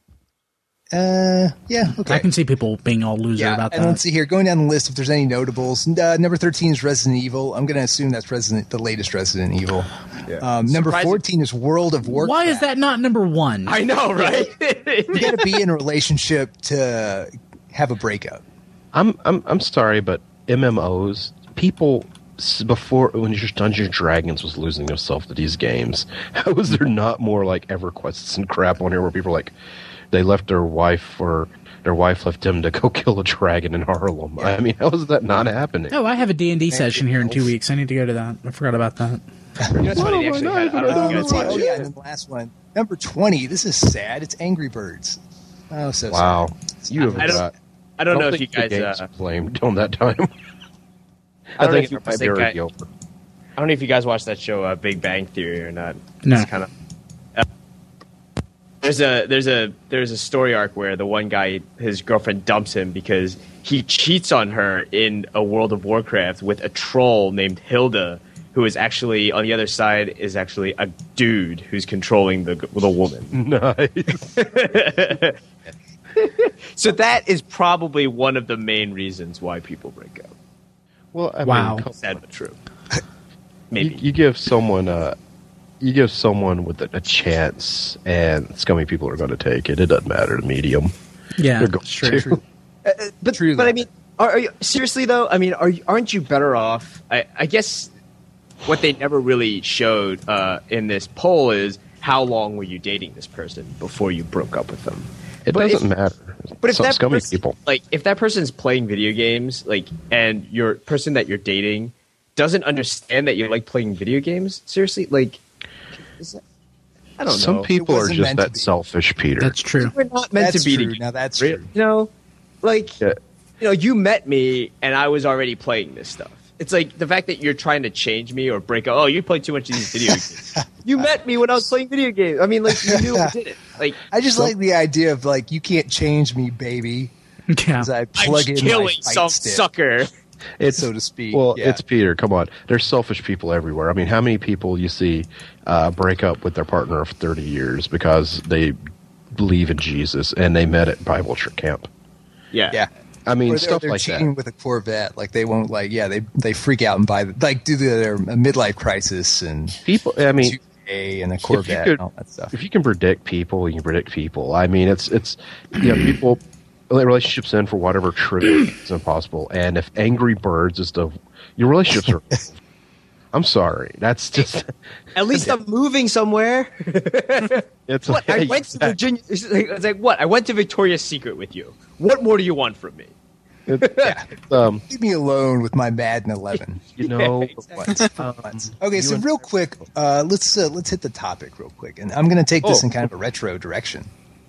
Uh, yeah, okay. I can see people being all loser Yeah, about and that. let's see here. Going down the list, if there's any notables, uh, number thirteen is Resident Evil. I'm going to assume that's Resident, the latest Resident Evil. Um, number Surprising. fourteen is World of Warcraft. Why is that not number one? I know, right? You got to be in a relationship to have a breakup. I'm I'm I'm sorry, but M M Os people s- before when just Dungeons and Dragons was losing themselves to these games. How is there not more like EverQuests and crap on here where people are like they left their wife or their wife left him to go kill a dragon in Harlem? I mean, how is that not happening? Oh, I have a D and D session here in two weeks. I need to go to that. I forgot about that. You know, it's funny. They actually had, I don't know if you Oh, guys watched oh, it. yeah, and then the last one, number twenty. This is sad. It's Angry Birds. Oh, so Wow, sad. you have I don't- got. I don't know if you think the guys. game's Uh, blamed on that time. I don't know think if you it might guys be think already I- over. I don't know if you guys watched that show, uh, Big Bang Theory, or not. No. It's kind of. Uh, there's a there's a there's a story arc where the one guy, his girlfriend dumps him because he cheats on her in a World of Warcraft with a troll named Hilda, who is actually on the other side is actually a dude who's controlling the the woman. Nice. So that is probably one of the main reasons why people break up. Well, I Wow. mean, come Sad but true. You, Maybe. you give someone a, you give someone with a, a chance, and scummy people are going to take it. It doesn't matter the medium. Yeah, They're going it's true. to. Uh, but True but that. I mean, are, are you seriously though? I mean, are you, aren't you better off? I, I guess what they never really showed uh, in this poll is how long were you dating this person before you broke up with them. It But doesn't if- matter. But if Some that scummy person, people. like if that person's playing video games, like, and your person that you're dating doesn't understand that you like playing video games, seriously, like, is that, I don't Some know. people It are wasn't just meant to that be. selfish, Peter. That's true. We're not meant That's to be true. together. Now that's Re- true. You know, like Yeah. you know, you met me and I was already playing this stuff. it's like the fact that you're trying to change me or break up. Oh, you play too much of these video games. You met me when I was playing video games. I mean, like you knew I did it. Like I just so, like the idea of like you can't change me, baby. Yeah. As I I'm plug in killing my fight some stick, sucker. It's so to speak. Well, yeah. it's Peter. Come on, there's selfish people everywhere. I mean, how many people you see uh, break up with their partner of thirty years because they believe in Jesus and they met at Bible church camp? Yeah, yeah. I mean, Or they're, stuff they're like cheating that. with a Corvette. Like they won't like. Yeah, they they freak out and buy the, like do their midlife crisis and People, I mean, two K and a if you Corvette could- and all that stuff. if you can predict people, you can predict people. I mean, it's it's you know people let relationships end for whatever trivial is impossible. And if Angry Birds is the your relationships are. I'm sorry. That's just. At least I'm moving somewhere. It's What? I went to Virginia. It's like, it's like what? I went to Victoria's Secret with you. What more do you want from me? Yeah. Um, Leave me alone with my Madden eleven. you know. Um, okay, so real quick, uh, let's uh, let's hit the topic real quick, and I'm going to take this Oh. in kind of a retro direction.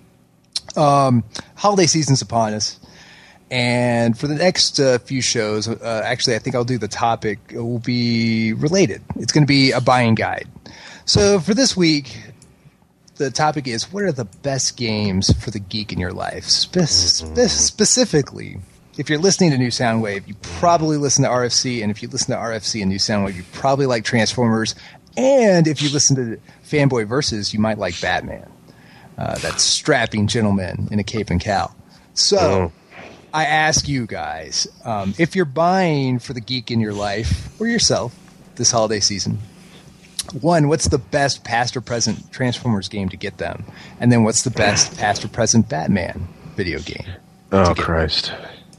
Um, holiday season's upon us, and for the next uh, few shows, uh, actually, I think I'll do the topic. It will be related. It's going to be a buying guide. So for this week, the topic is: what are the best games for the geek in your life? Spe- spe- specifically. If you're listening to New Soundwave, you probably listen to R F C, and if you listen to R F C and New Soundwave, you probably like Transformers, and if you listen to Fanboy Versus, you might like Batman. Uh, that strapping gentleman in a cape and cowl. So, Oh. I ask you guys, um, if you're buying for the geek in your life, or yourself, this holiday season, one, what's the best past or present Transformers game to get them? And then what's the best past or present Batman video game? Oh Christ!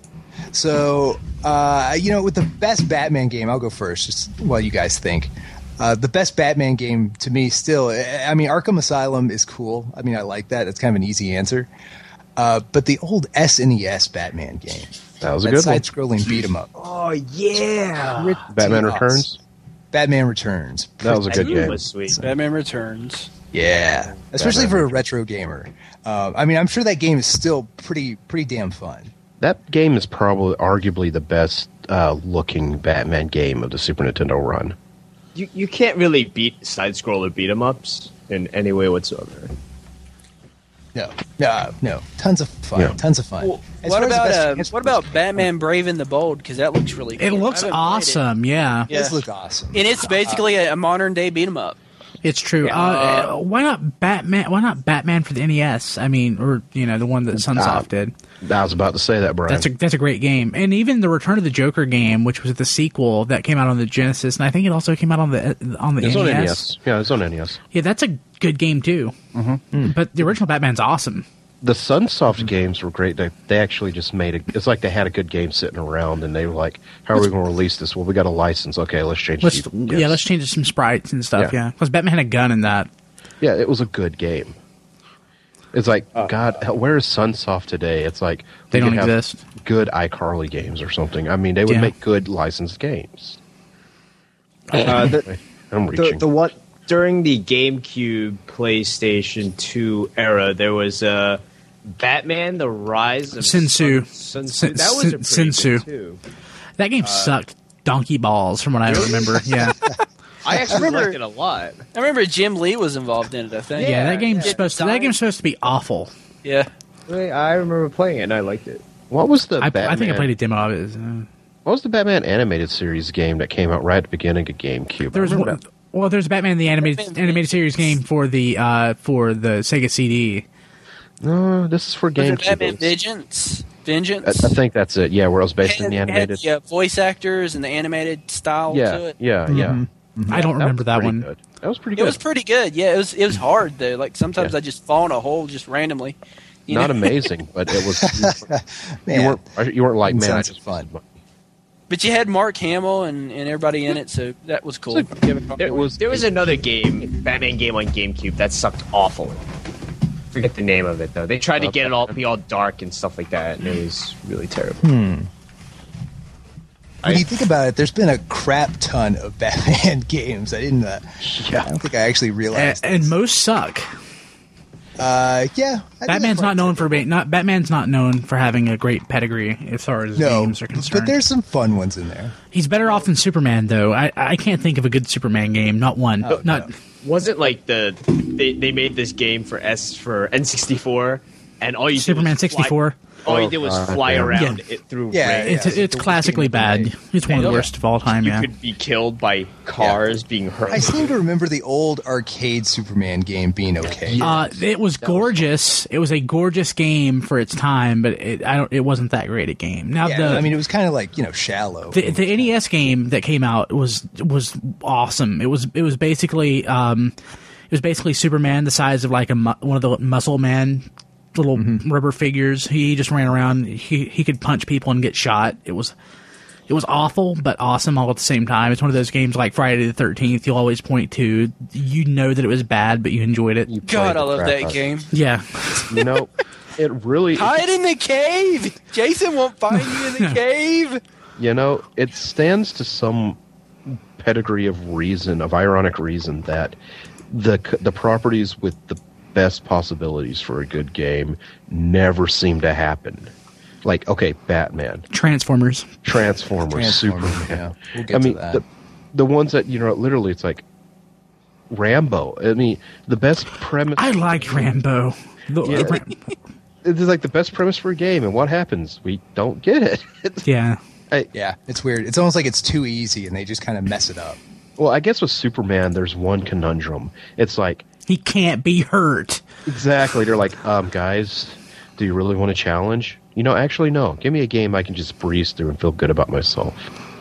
So, uh, you know, with the best Batman game, I'll go first, just while you guys think. Uh, the best Batman game to me still, I mean, Arkham Asylum is cool. I mean, I like that. It's kind of an easy answer. Uh, but the old S N E S Batman game, That was a that good one. side-scrolling beat-em-up. Oh yeah, Pretty Batman awesome. Returns. Batman Returns. That was a good That game. was sweet. Batman Returns. Yeah, especially Batman for a retro gamer. Uh, I mean, I'm sure that game is still pretty pretty damn fun. That game is probably arguably the best uh, looking Batman game of the Super Nintendo run. You you can't really beat side scroller beat 'em ups in any way whatsoever. No, no, no. Tons of fun. Yeah. Tons of fun. Well, As what far as the about best uh, Transformers what about game, Batman Brave and the Bold? Because that looks really. It cool. looks I haven't played awesome. Yeah, It does Yeah. look awesome. it. And it's basically a, a modern day beat 'em up. it's true. Uh, why not Batman? Why not Batman for the N E S? I mean, or you know, the one that Sunsoft did. I was about to say that, Brian. That's a that's a great game, and even the Return of the Joker game, which was the sequel that came out on the Genesis, and I think it also came out on the on the it's on N E S. N E S. Yeah, it's on N E S. Yeah, that's a good game too. Mm-hmm. But the original Batman's awesome. The Sunsoft games were great. They, they actually just made it. It's like they had a good game sitting around, and they were like, "How are we going to release this?" Well, we got a license. Okay, let's change. Let's the, yeah, yes. let's change some sprites and stuff. Yeah. Yeah, because Batman had a gun in that. Yeah, it was a good game. It's like, God, where is Sunsoft today? It's like They we don't could have exist. Good iCarly games or something. I mean, they would Yeah. make good licensed games. Uh, the, I'm the, reaching. the one during the GameCube PlayStation two era, there was uh, Batman: The Rise of Sin Tzu. Sun, Sun, Sin- that was a pretty Sin good Tzu. too. That game sucked donkey balls, from what I remember. Yeah, I actually remember- liked it a lot. I remember Jim Lee was involved in it. I think. yeah, that game's Yeah. supposed to. That game's supposed to be awful. Yeah. I remember playing it and I liked it. what was the I, Batman? I think I played a demo of it. Uh, What was the Batman animated series game that came out right at the beginning of GameCube? There was I remember one, that. well, there's Batman the animated Batman animated series game for the uh, for the Sega C D. No, this is for Was it GameCube. Batman It was- Vengeance? I, Vengeance. I think that's it. Yeah, where it was based Had- in the had animated. the, uh, voice actors and the animated style yeah, to it. yeah, yeah. I don't remember was that pretty one. Good. That was pretty It good. was pretty good. Yeah, it was. It was hard though. Like sometimes Yeah. I just fall in a hole just randomly. You Not know? amazing, but it was. You Man, weren't. You weren't like, man, I sounds just fun. But you had Mark Hamill and, and everybody in it, so that was cool. It's Kevin Conroy. It was. There was another game, Batman game on GameCube that sucked awfully. Forget the name of it though. They tried to get it all be all dark and stuff like that, and it was really terrible. when you think about it, there's been a crap ton of Batman games. I didn't. Uh, I don't think I actually And, realized. and this. most suck. Uh, yeah. I Batman's not known for being not Batman's not known for having a great pedigree as far as no, games are concerned. but there's some fun ones in there. He's better off than Superman, though. I I can't think of a good Superman game. Not one. Oh, not. no. Wasn't like the they, they made this game for S for N sixty-four, and all you Superman did was fly- sixty-four. all you Oh, did was God, fly damn. around Yeah. it through Yeah, rain. It's yeah, it's the classically game of the bad. day. It's one of the Yeah. worst of all time. You Yeah. could be killed by cars being hurt. I seem to remember the old arcade Superman game being okay. Uh, it was gorgeous. It was a gorgeous game for its time, but it I don't. It wasn't that great a game. Now Yeah, the I mean, it was kind of like, you know, shallow. the, the N E S game that came out was was awesome. It was it was basically um, it was basically Superman the size of like a mu- one of the Muscle Man little rubber figures. He just ran around. He he could punch people and get shot. It was it was awful but awesome all at the same time. It's one of those games like Friday the thirteenth. You'll always point to. You know that it was bad, but you enjoyed it. You played God, the I love crap that out of it. game. Yeah. You know, it really. Hide in the cave. Jason won't find you in the cave. You know, it stands to some pedigree of reason, of ironic reason, that the c- the properties with the best possibilities for a good game never seem to happen. Like, okay, Batman, Transformers. Transformers, Transformers, Superman. yeah. We'll get I to mean, that. the the ones that, you know, literally, it's like Rambo. I mean, the best premise. I like Rambo. The- Yeah. Ram- It's like the best premise for a game, and what happens? We don't get it. It's- yeah. I, Yeah, it's weird. It's almost like it's too easy, and they just kind of mess it up. well, I guess with Superman, there's one conundrum. It's like, He can't be hurt. exactly, they're like, um, guys, do you really want to challenge? You know, actually, no. Give me a game I can just breeze through and feel good about myself.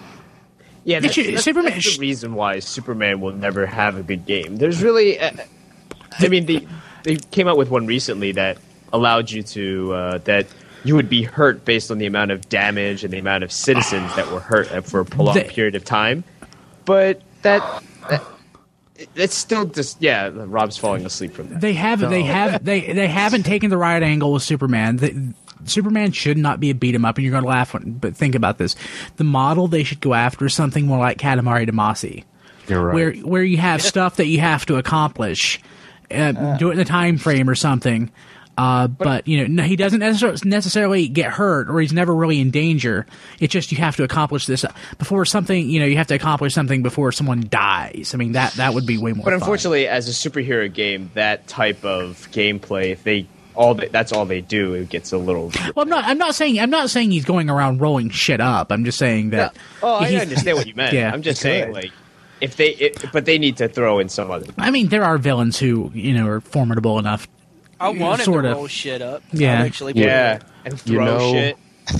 Yeah, that's, should- that's, Superman that's sh- the reason why Superman will never have a good game. There's really, uh, I mean, they they came out with one recently that allowed you to uh, that you would be hurt based on the amount of damage and the amount of citizens that were hurt for a prolonged They- period of time. But that, that it's still just yeah. Rob's falling asleep from that. They have they have they they haven't taken the right angle with Superman. They, Superman should not be a beat 'em up, and you're going to laugh. When, but think about this: the model they should go after is something more like Katamari Damacy, You're right. where where you have stuff that you have to accomplish, uh, do it in a time frame or something. Uh, but you know, no, he doesn't necessar- necessarily get hurt, or he's never really in danger. It's just you have to accomplish this before something. You know, you have to accomplish something before someone dies. I mean, that that would be way more. But fun. unfortunately, as a superhero game, that type of gameplay, if they all they, that's all they do, it gets a little. well, I'm not. I'm not saying. I'm not saying he's going around rolling shit up. I'm just saying that. Oh, I he- understand what you meant. Yeah. I'm just They saying, could. like, if they, it, but they need to throw in some other. I mean, there are villains who you know are formidable enough. I want him Sort to of. roll shit up. Yeah. I'd actually play Yeah, it. and You throw know- shit.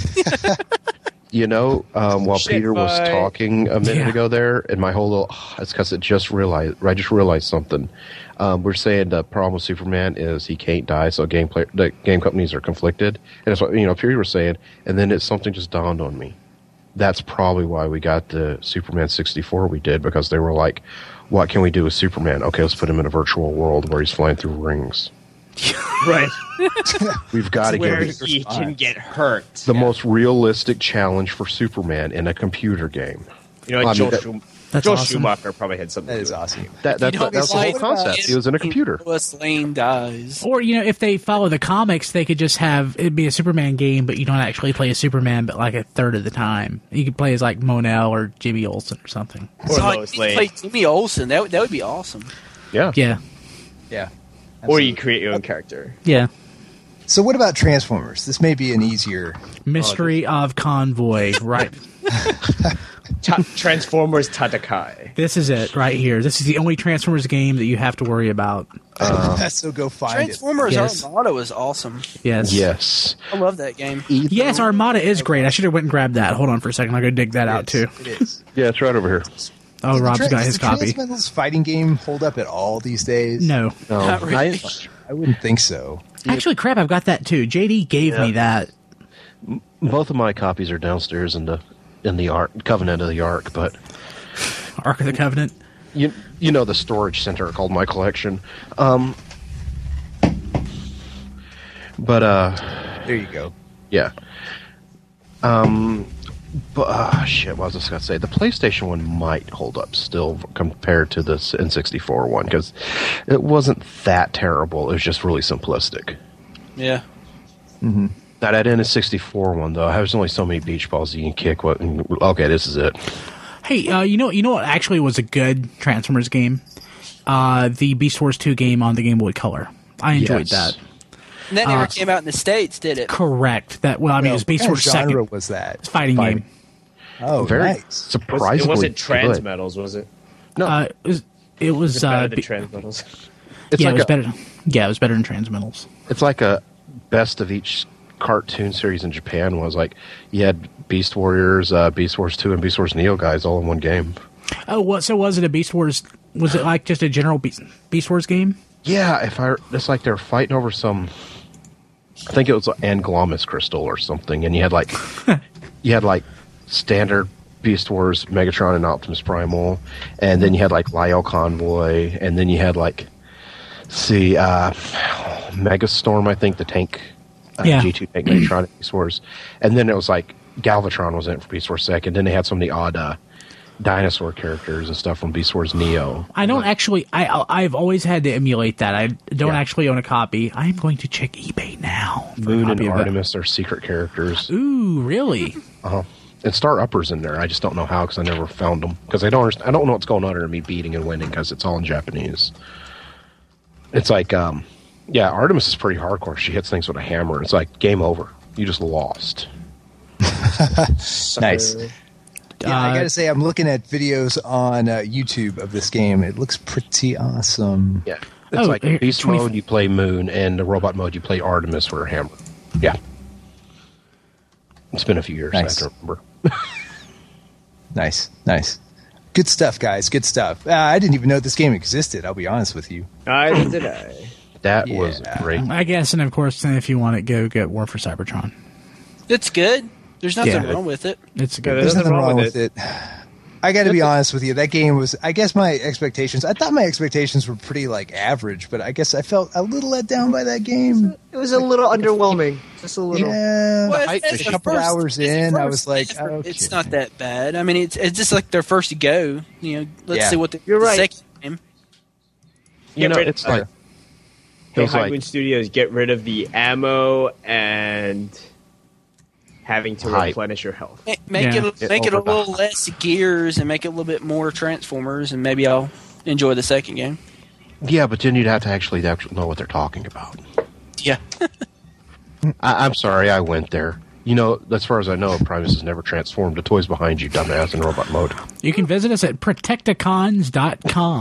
You know, um, while Shit Peter was fight. talking a minute Yeah. ago there, and my whole little, it's because it just realized, I just realized something. Um, we're saying the problem with Superman is he can't die, so game play, the game companies are conflicted, and that's what you know. Peter was saying, and then it's something just dawned on me. That's probably why we got the Superman sixty-four we did, because they were like, "What can we do with Superman? Okay, let's put him in a virtual world where he's flying through rings. Right, We've got to where give it he can get hurt. the most realistic challenge for Superman in a computer game." You know, I like mean, Joel, that- Schum- That's Joel awesome. Schumacher probably had something. That to is do with it. awesome. That, that, You that, know, that's the whole it's like- concept. He was in a computer. Lois Lane dies. Or you know, if they follow the comics, they could just have it'd be a Superman game, but you don't actually play as Superman, but like a third of the time. You could play as like Monel or Jimmy Olsen or something. Or So, Lois you Lane. play Jimmy Olsen. That would- that would be awesome. Yeah. Yeah, Yeah. Or you create your own character. yeah. So what about Transformers? This may be an easier. Mystery of Convoy, right? Ta- Transformers Tatakai. This is it right here. This is the only Transformers game that you have to worry about. so go find it. Transformers Yes. Armada was awesome. Yes, Yes. I love that game. yes. Armada is great. I should have went and grabbed that. Hold on for a second. I'll go dig that out too. It is. Yeah, it's right over here. Oh, Does the Rob's Tra- got does his the copy. Transmetals fighting game hold up at all these days? No, No, Not really. I, I wouldn't think so. actually, crap. I've got that too. J D gave me that. both of my copies are downstairs in the in the Ark Covenant of the Ark, but Ark of the Covenant. you you know the storage center called my collection. Um, but uh, There you go. yeah. Um, But uh, shit, what was I just gonna say? The PlayStation one might hold up still compared to the N sixty-four one because it wasn't that terrible. It was just really simplistic. Yeah. Mm-hmm. Now that N sixty-four one though, there's only so many beach balls you can kick. What? Okay, this is it. Hey, uh, you know, you know what actually was a good Transformers game? Uh, the Beast Wars two game on the Game Boy Color. I enjoyed Yes. that. And that never Uh, came out in the States, did it? Correct. That well, I mean, it was Beast what Wars kind of genre second was that? It's a fighting, Fighting. game. Oh, Very nice. Was- surprisingly. it wasn't good. Transmetals, was it? No, Uh, it was. It was. Was it better uh, than be- Transmetals? it's yeah, like it was a, better. Yeah, it was better than Transmetals. It's like a best of each cartoon series in Japan. Was like you had Beast Warriors, uh, Beast Wars two, and Beast Wars Neo guys all in one game. Oh, what? So was it a Beast Wars? Was it like just a general Beast, Beast Wars game? Yeah, if I, it's like they're fighting over some. I think it was Anglomus crystal or something, and you had like, you had like standard Beast Wars, Megatron, and Optimus Primal, and then you had like Lyle Convoy, and then you had like, let's see, uh, Megastorm, I think the tank, uh, Yeah. G two tank Megatron at Beast Wars, and then it was like Galvatron was in it for Beast Wars Second. Then they had some of the odd uh, dinosaur characters and stuff from Beast Wars Neo. I don't actually. I I've always had to emulate that. I don't Yeah. actually own a copy. I'm going to check eBay now. for a Moon and copy of it. Artemis are secret characters. Ooh, really? Uh-huh. And Star Upper's in there. I just don't know how because I never found them. Because I don't understand, I don't know what's going on under me beating and winning because it's all in Japanese. It's like, um, yeah, Artemis is pretty hardcore. She hits things with a hammer. It's like game over. You just lost. Nice. Yeah, I Uh, gotta say, I'm looking at videos on uh, YouTube of this game. It looks pretty awesome. Yeah. It's Oh, like here, Beast twenty mode, you play Moon, and the robot mode, you play Artemis with her hammer. Yeah. It's been a few years. Nice. I have to remember. Nice, nice. Good stuff, guys. Good stuff. Uh, I didn't even know this game existed. I'll be honest with you. I did I. That Yeah. was great. I guess, and of course, then if you want it, go get War for Cybertron. It's good. There's nothing Yeah. wrong with it. It's a Yeah, good. there's There's nothing wrong with with it. I got to be honest with you. That game was, I guess my expectations, I thought my expectations were pretty like average, but I guess I felt a little let down by that game. It was a little underwhelming. Just a little. Yeah. Well, I- it's- a it's couple first- hours it's in, I first- was like, it's, okay. it's not that bad. I mean, it's it's just like their first go. You know, let's Yeah. see what the, You're the right. second game. You Get know, rid- it's like. It Hey, was High like Moon Studios, get rid of the ammo and having to Hype. replenish your health. Ma- Make Yeah. it It make it a over the- little less gears and make it a little bit more Transformers, and maybe I'll enjoy the second game. Yeah, but then you'd have to actually actually know what they're talking about. Yeah. I, I'm sorry, I went there. You know, as far as I know, Primus has never transformed. The toy's behind you, dumbass, in robot mode. You can visit us at protecticons dot com.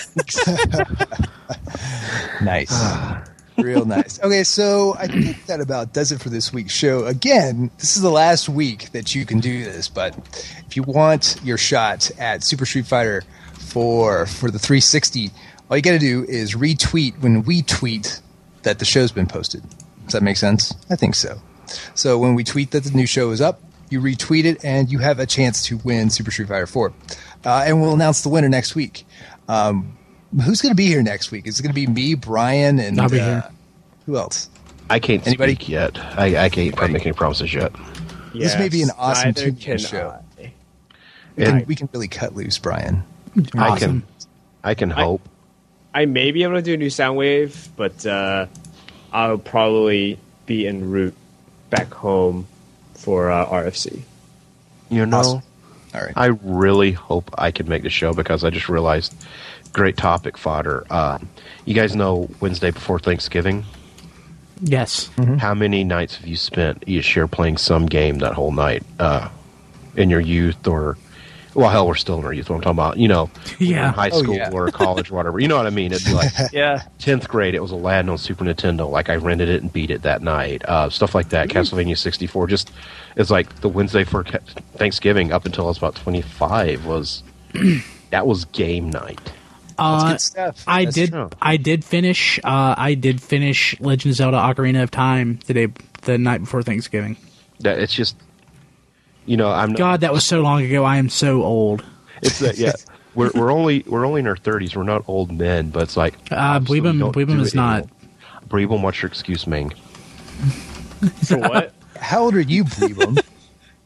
Nice. Real nice. Okay, so I think that about does it for this week's show. Again, this is the last week that you can do this, but if you want your shot at Super Street Fighter four for the three sixty, all you got to do is retweet when we tweet that the show's been posted. Does that make sense? I think so. So when we tweet that the new show is up, you retweet it, and you have a chance to win Super Street Fighter four. Uh, and we'll announce the winner next week. Um, who's going to be here next week? Is it going to be me, Brian, and I'll be uh, here. who else? I can't Anybody? speak yet. I, I can't make any promises yet. This may be an awesome neither two-man can show. I. We can, And we can really cut loose, Brian. I can, I can hope. I may be able to do a new Soundwave, but uh, I'll probably be en route back home for uh, R F C. You know, Awesome. All right. I really hope I can make the show because I just realized, great topic fodder. Uh, you guys know Wednesday before Thanksgiving? Yes. How many nights have you spent each year playing some game that whole night uh, in your youth or, well, hell, we're still in our youth. What I'm talking about, you know, when you're Yeah. in high Oh, school yeah. or college or whatever. You know what I mean? It'd be like Yeah. tenth grade. It was Aladdin on Super Nintendo. Like I rented it and beat it that night. Uh, stuff like that. Castlevania sixty-four. Just it's like the Wednesday for ca- Thanksgiving up until I was about twenty-five was that was game night. That's Uh, good stuff. I That's did. true. I did finish. Uh, I did finish Legend of Zelda: Ocarina of Time the day, the night before Thanksgiving. That it's just you know I'm God, that was so long ago. I am so old. It's that yeah. We're we're only we're only in our thirties. We're not old men, but it's like Uh, obviously we Bleebum- don't Bleebum do is it not. anymore. Bleebum, what's your excuse, Ming? For what? How old are you, Bleebum?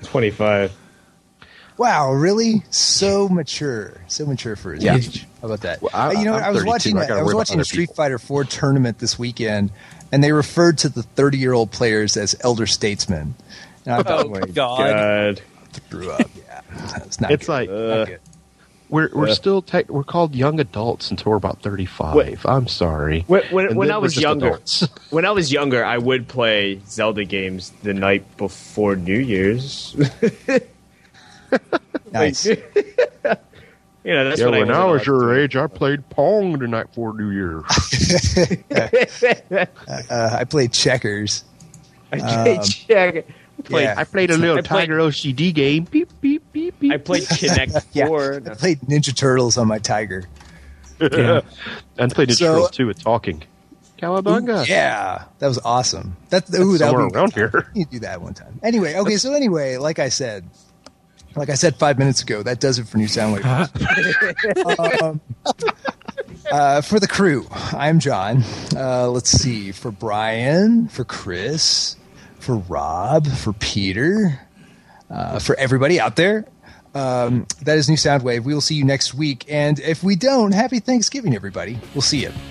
twenty-five. Wow, really? So mature, so mature for his Yeah. age. How about that? Well, I- Uh, you know, I'm I was thirty-two. watching. I I, gotta was worry about watching a other Street people. Fighter four tournament this weekend, and they referred to the thirty-year-old players as elder statesmen. And I thought, Oh, wait, God. God. threw up. Yeah, that's not It's good. like Not good. we're we're Uh. still tech we're called young adults until we're about thirty-five. Wait. I'm sorry. When, when, And when then I we're was just younger, adults. when I was younger, I would play Zelda games the night before New Year's. Nice. You know, that's Yeah, when, when I, I was wasn't your allowed age, I played Pong the night before New Year. Uh, I played checkers. to- I played check. I played, yeah. I played a little I played- Tiger O C D game. Beep beep beep beep. I played Kinect Yeah, four. I played Ninja Turtles on my Tiger. Yeah. And played Ninja So- Turtles too with talking. Cowabunga. Yeah, that was awesome. That ooh, that somewhere would be around here. You do that one time. Anyway, okay. So anyway, like I said, like I said five minutes ago, that does it for New Soundwave. um, uh, for the crew, I'm John. Uh, let's see. For Brian, for Chris, for Rob, for Peter, uh, for everybody out there. Um, that is New Soundwave. We will see you next week. And if we don't, happy Thanksgiving, everybody. We'll see you.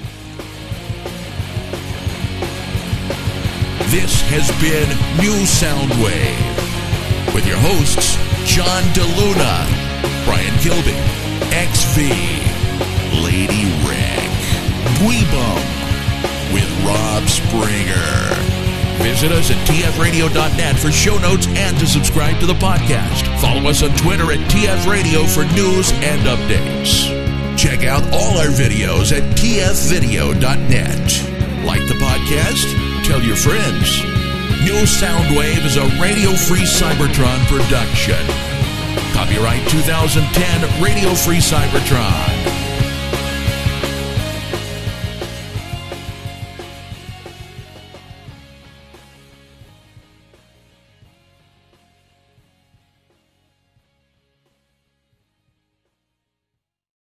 This has been New Soundwave with your hosts John DeLuna, Brian Kilby, X V, Lady Rick, Dweebum, with Rob Springer. Visit us at T F radio dot net for show notes and to subscribe to the podcast. Follow us on Twitter at T F Radio for news and updates. Check out all our videos at T F video dot net. Like the podcast? Tell your friends. New Soundwave is a Radio Free Cybertron production. Copyright two thousand ten Radio Free Cybertron.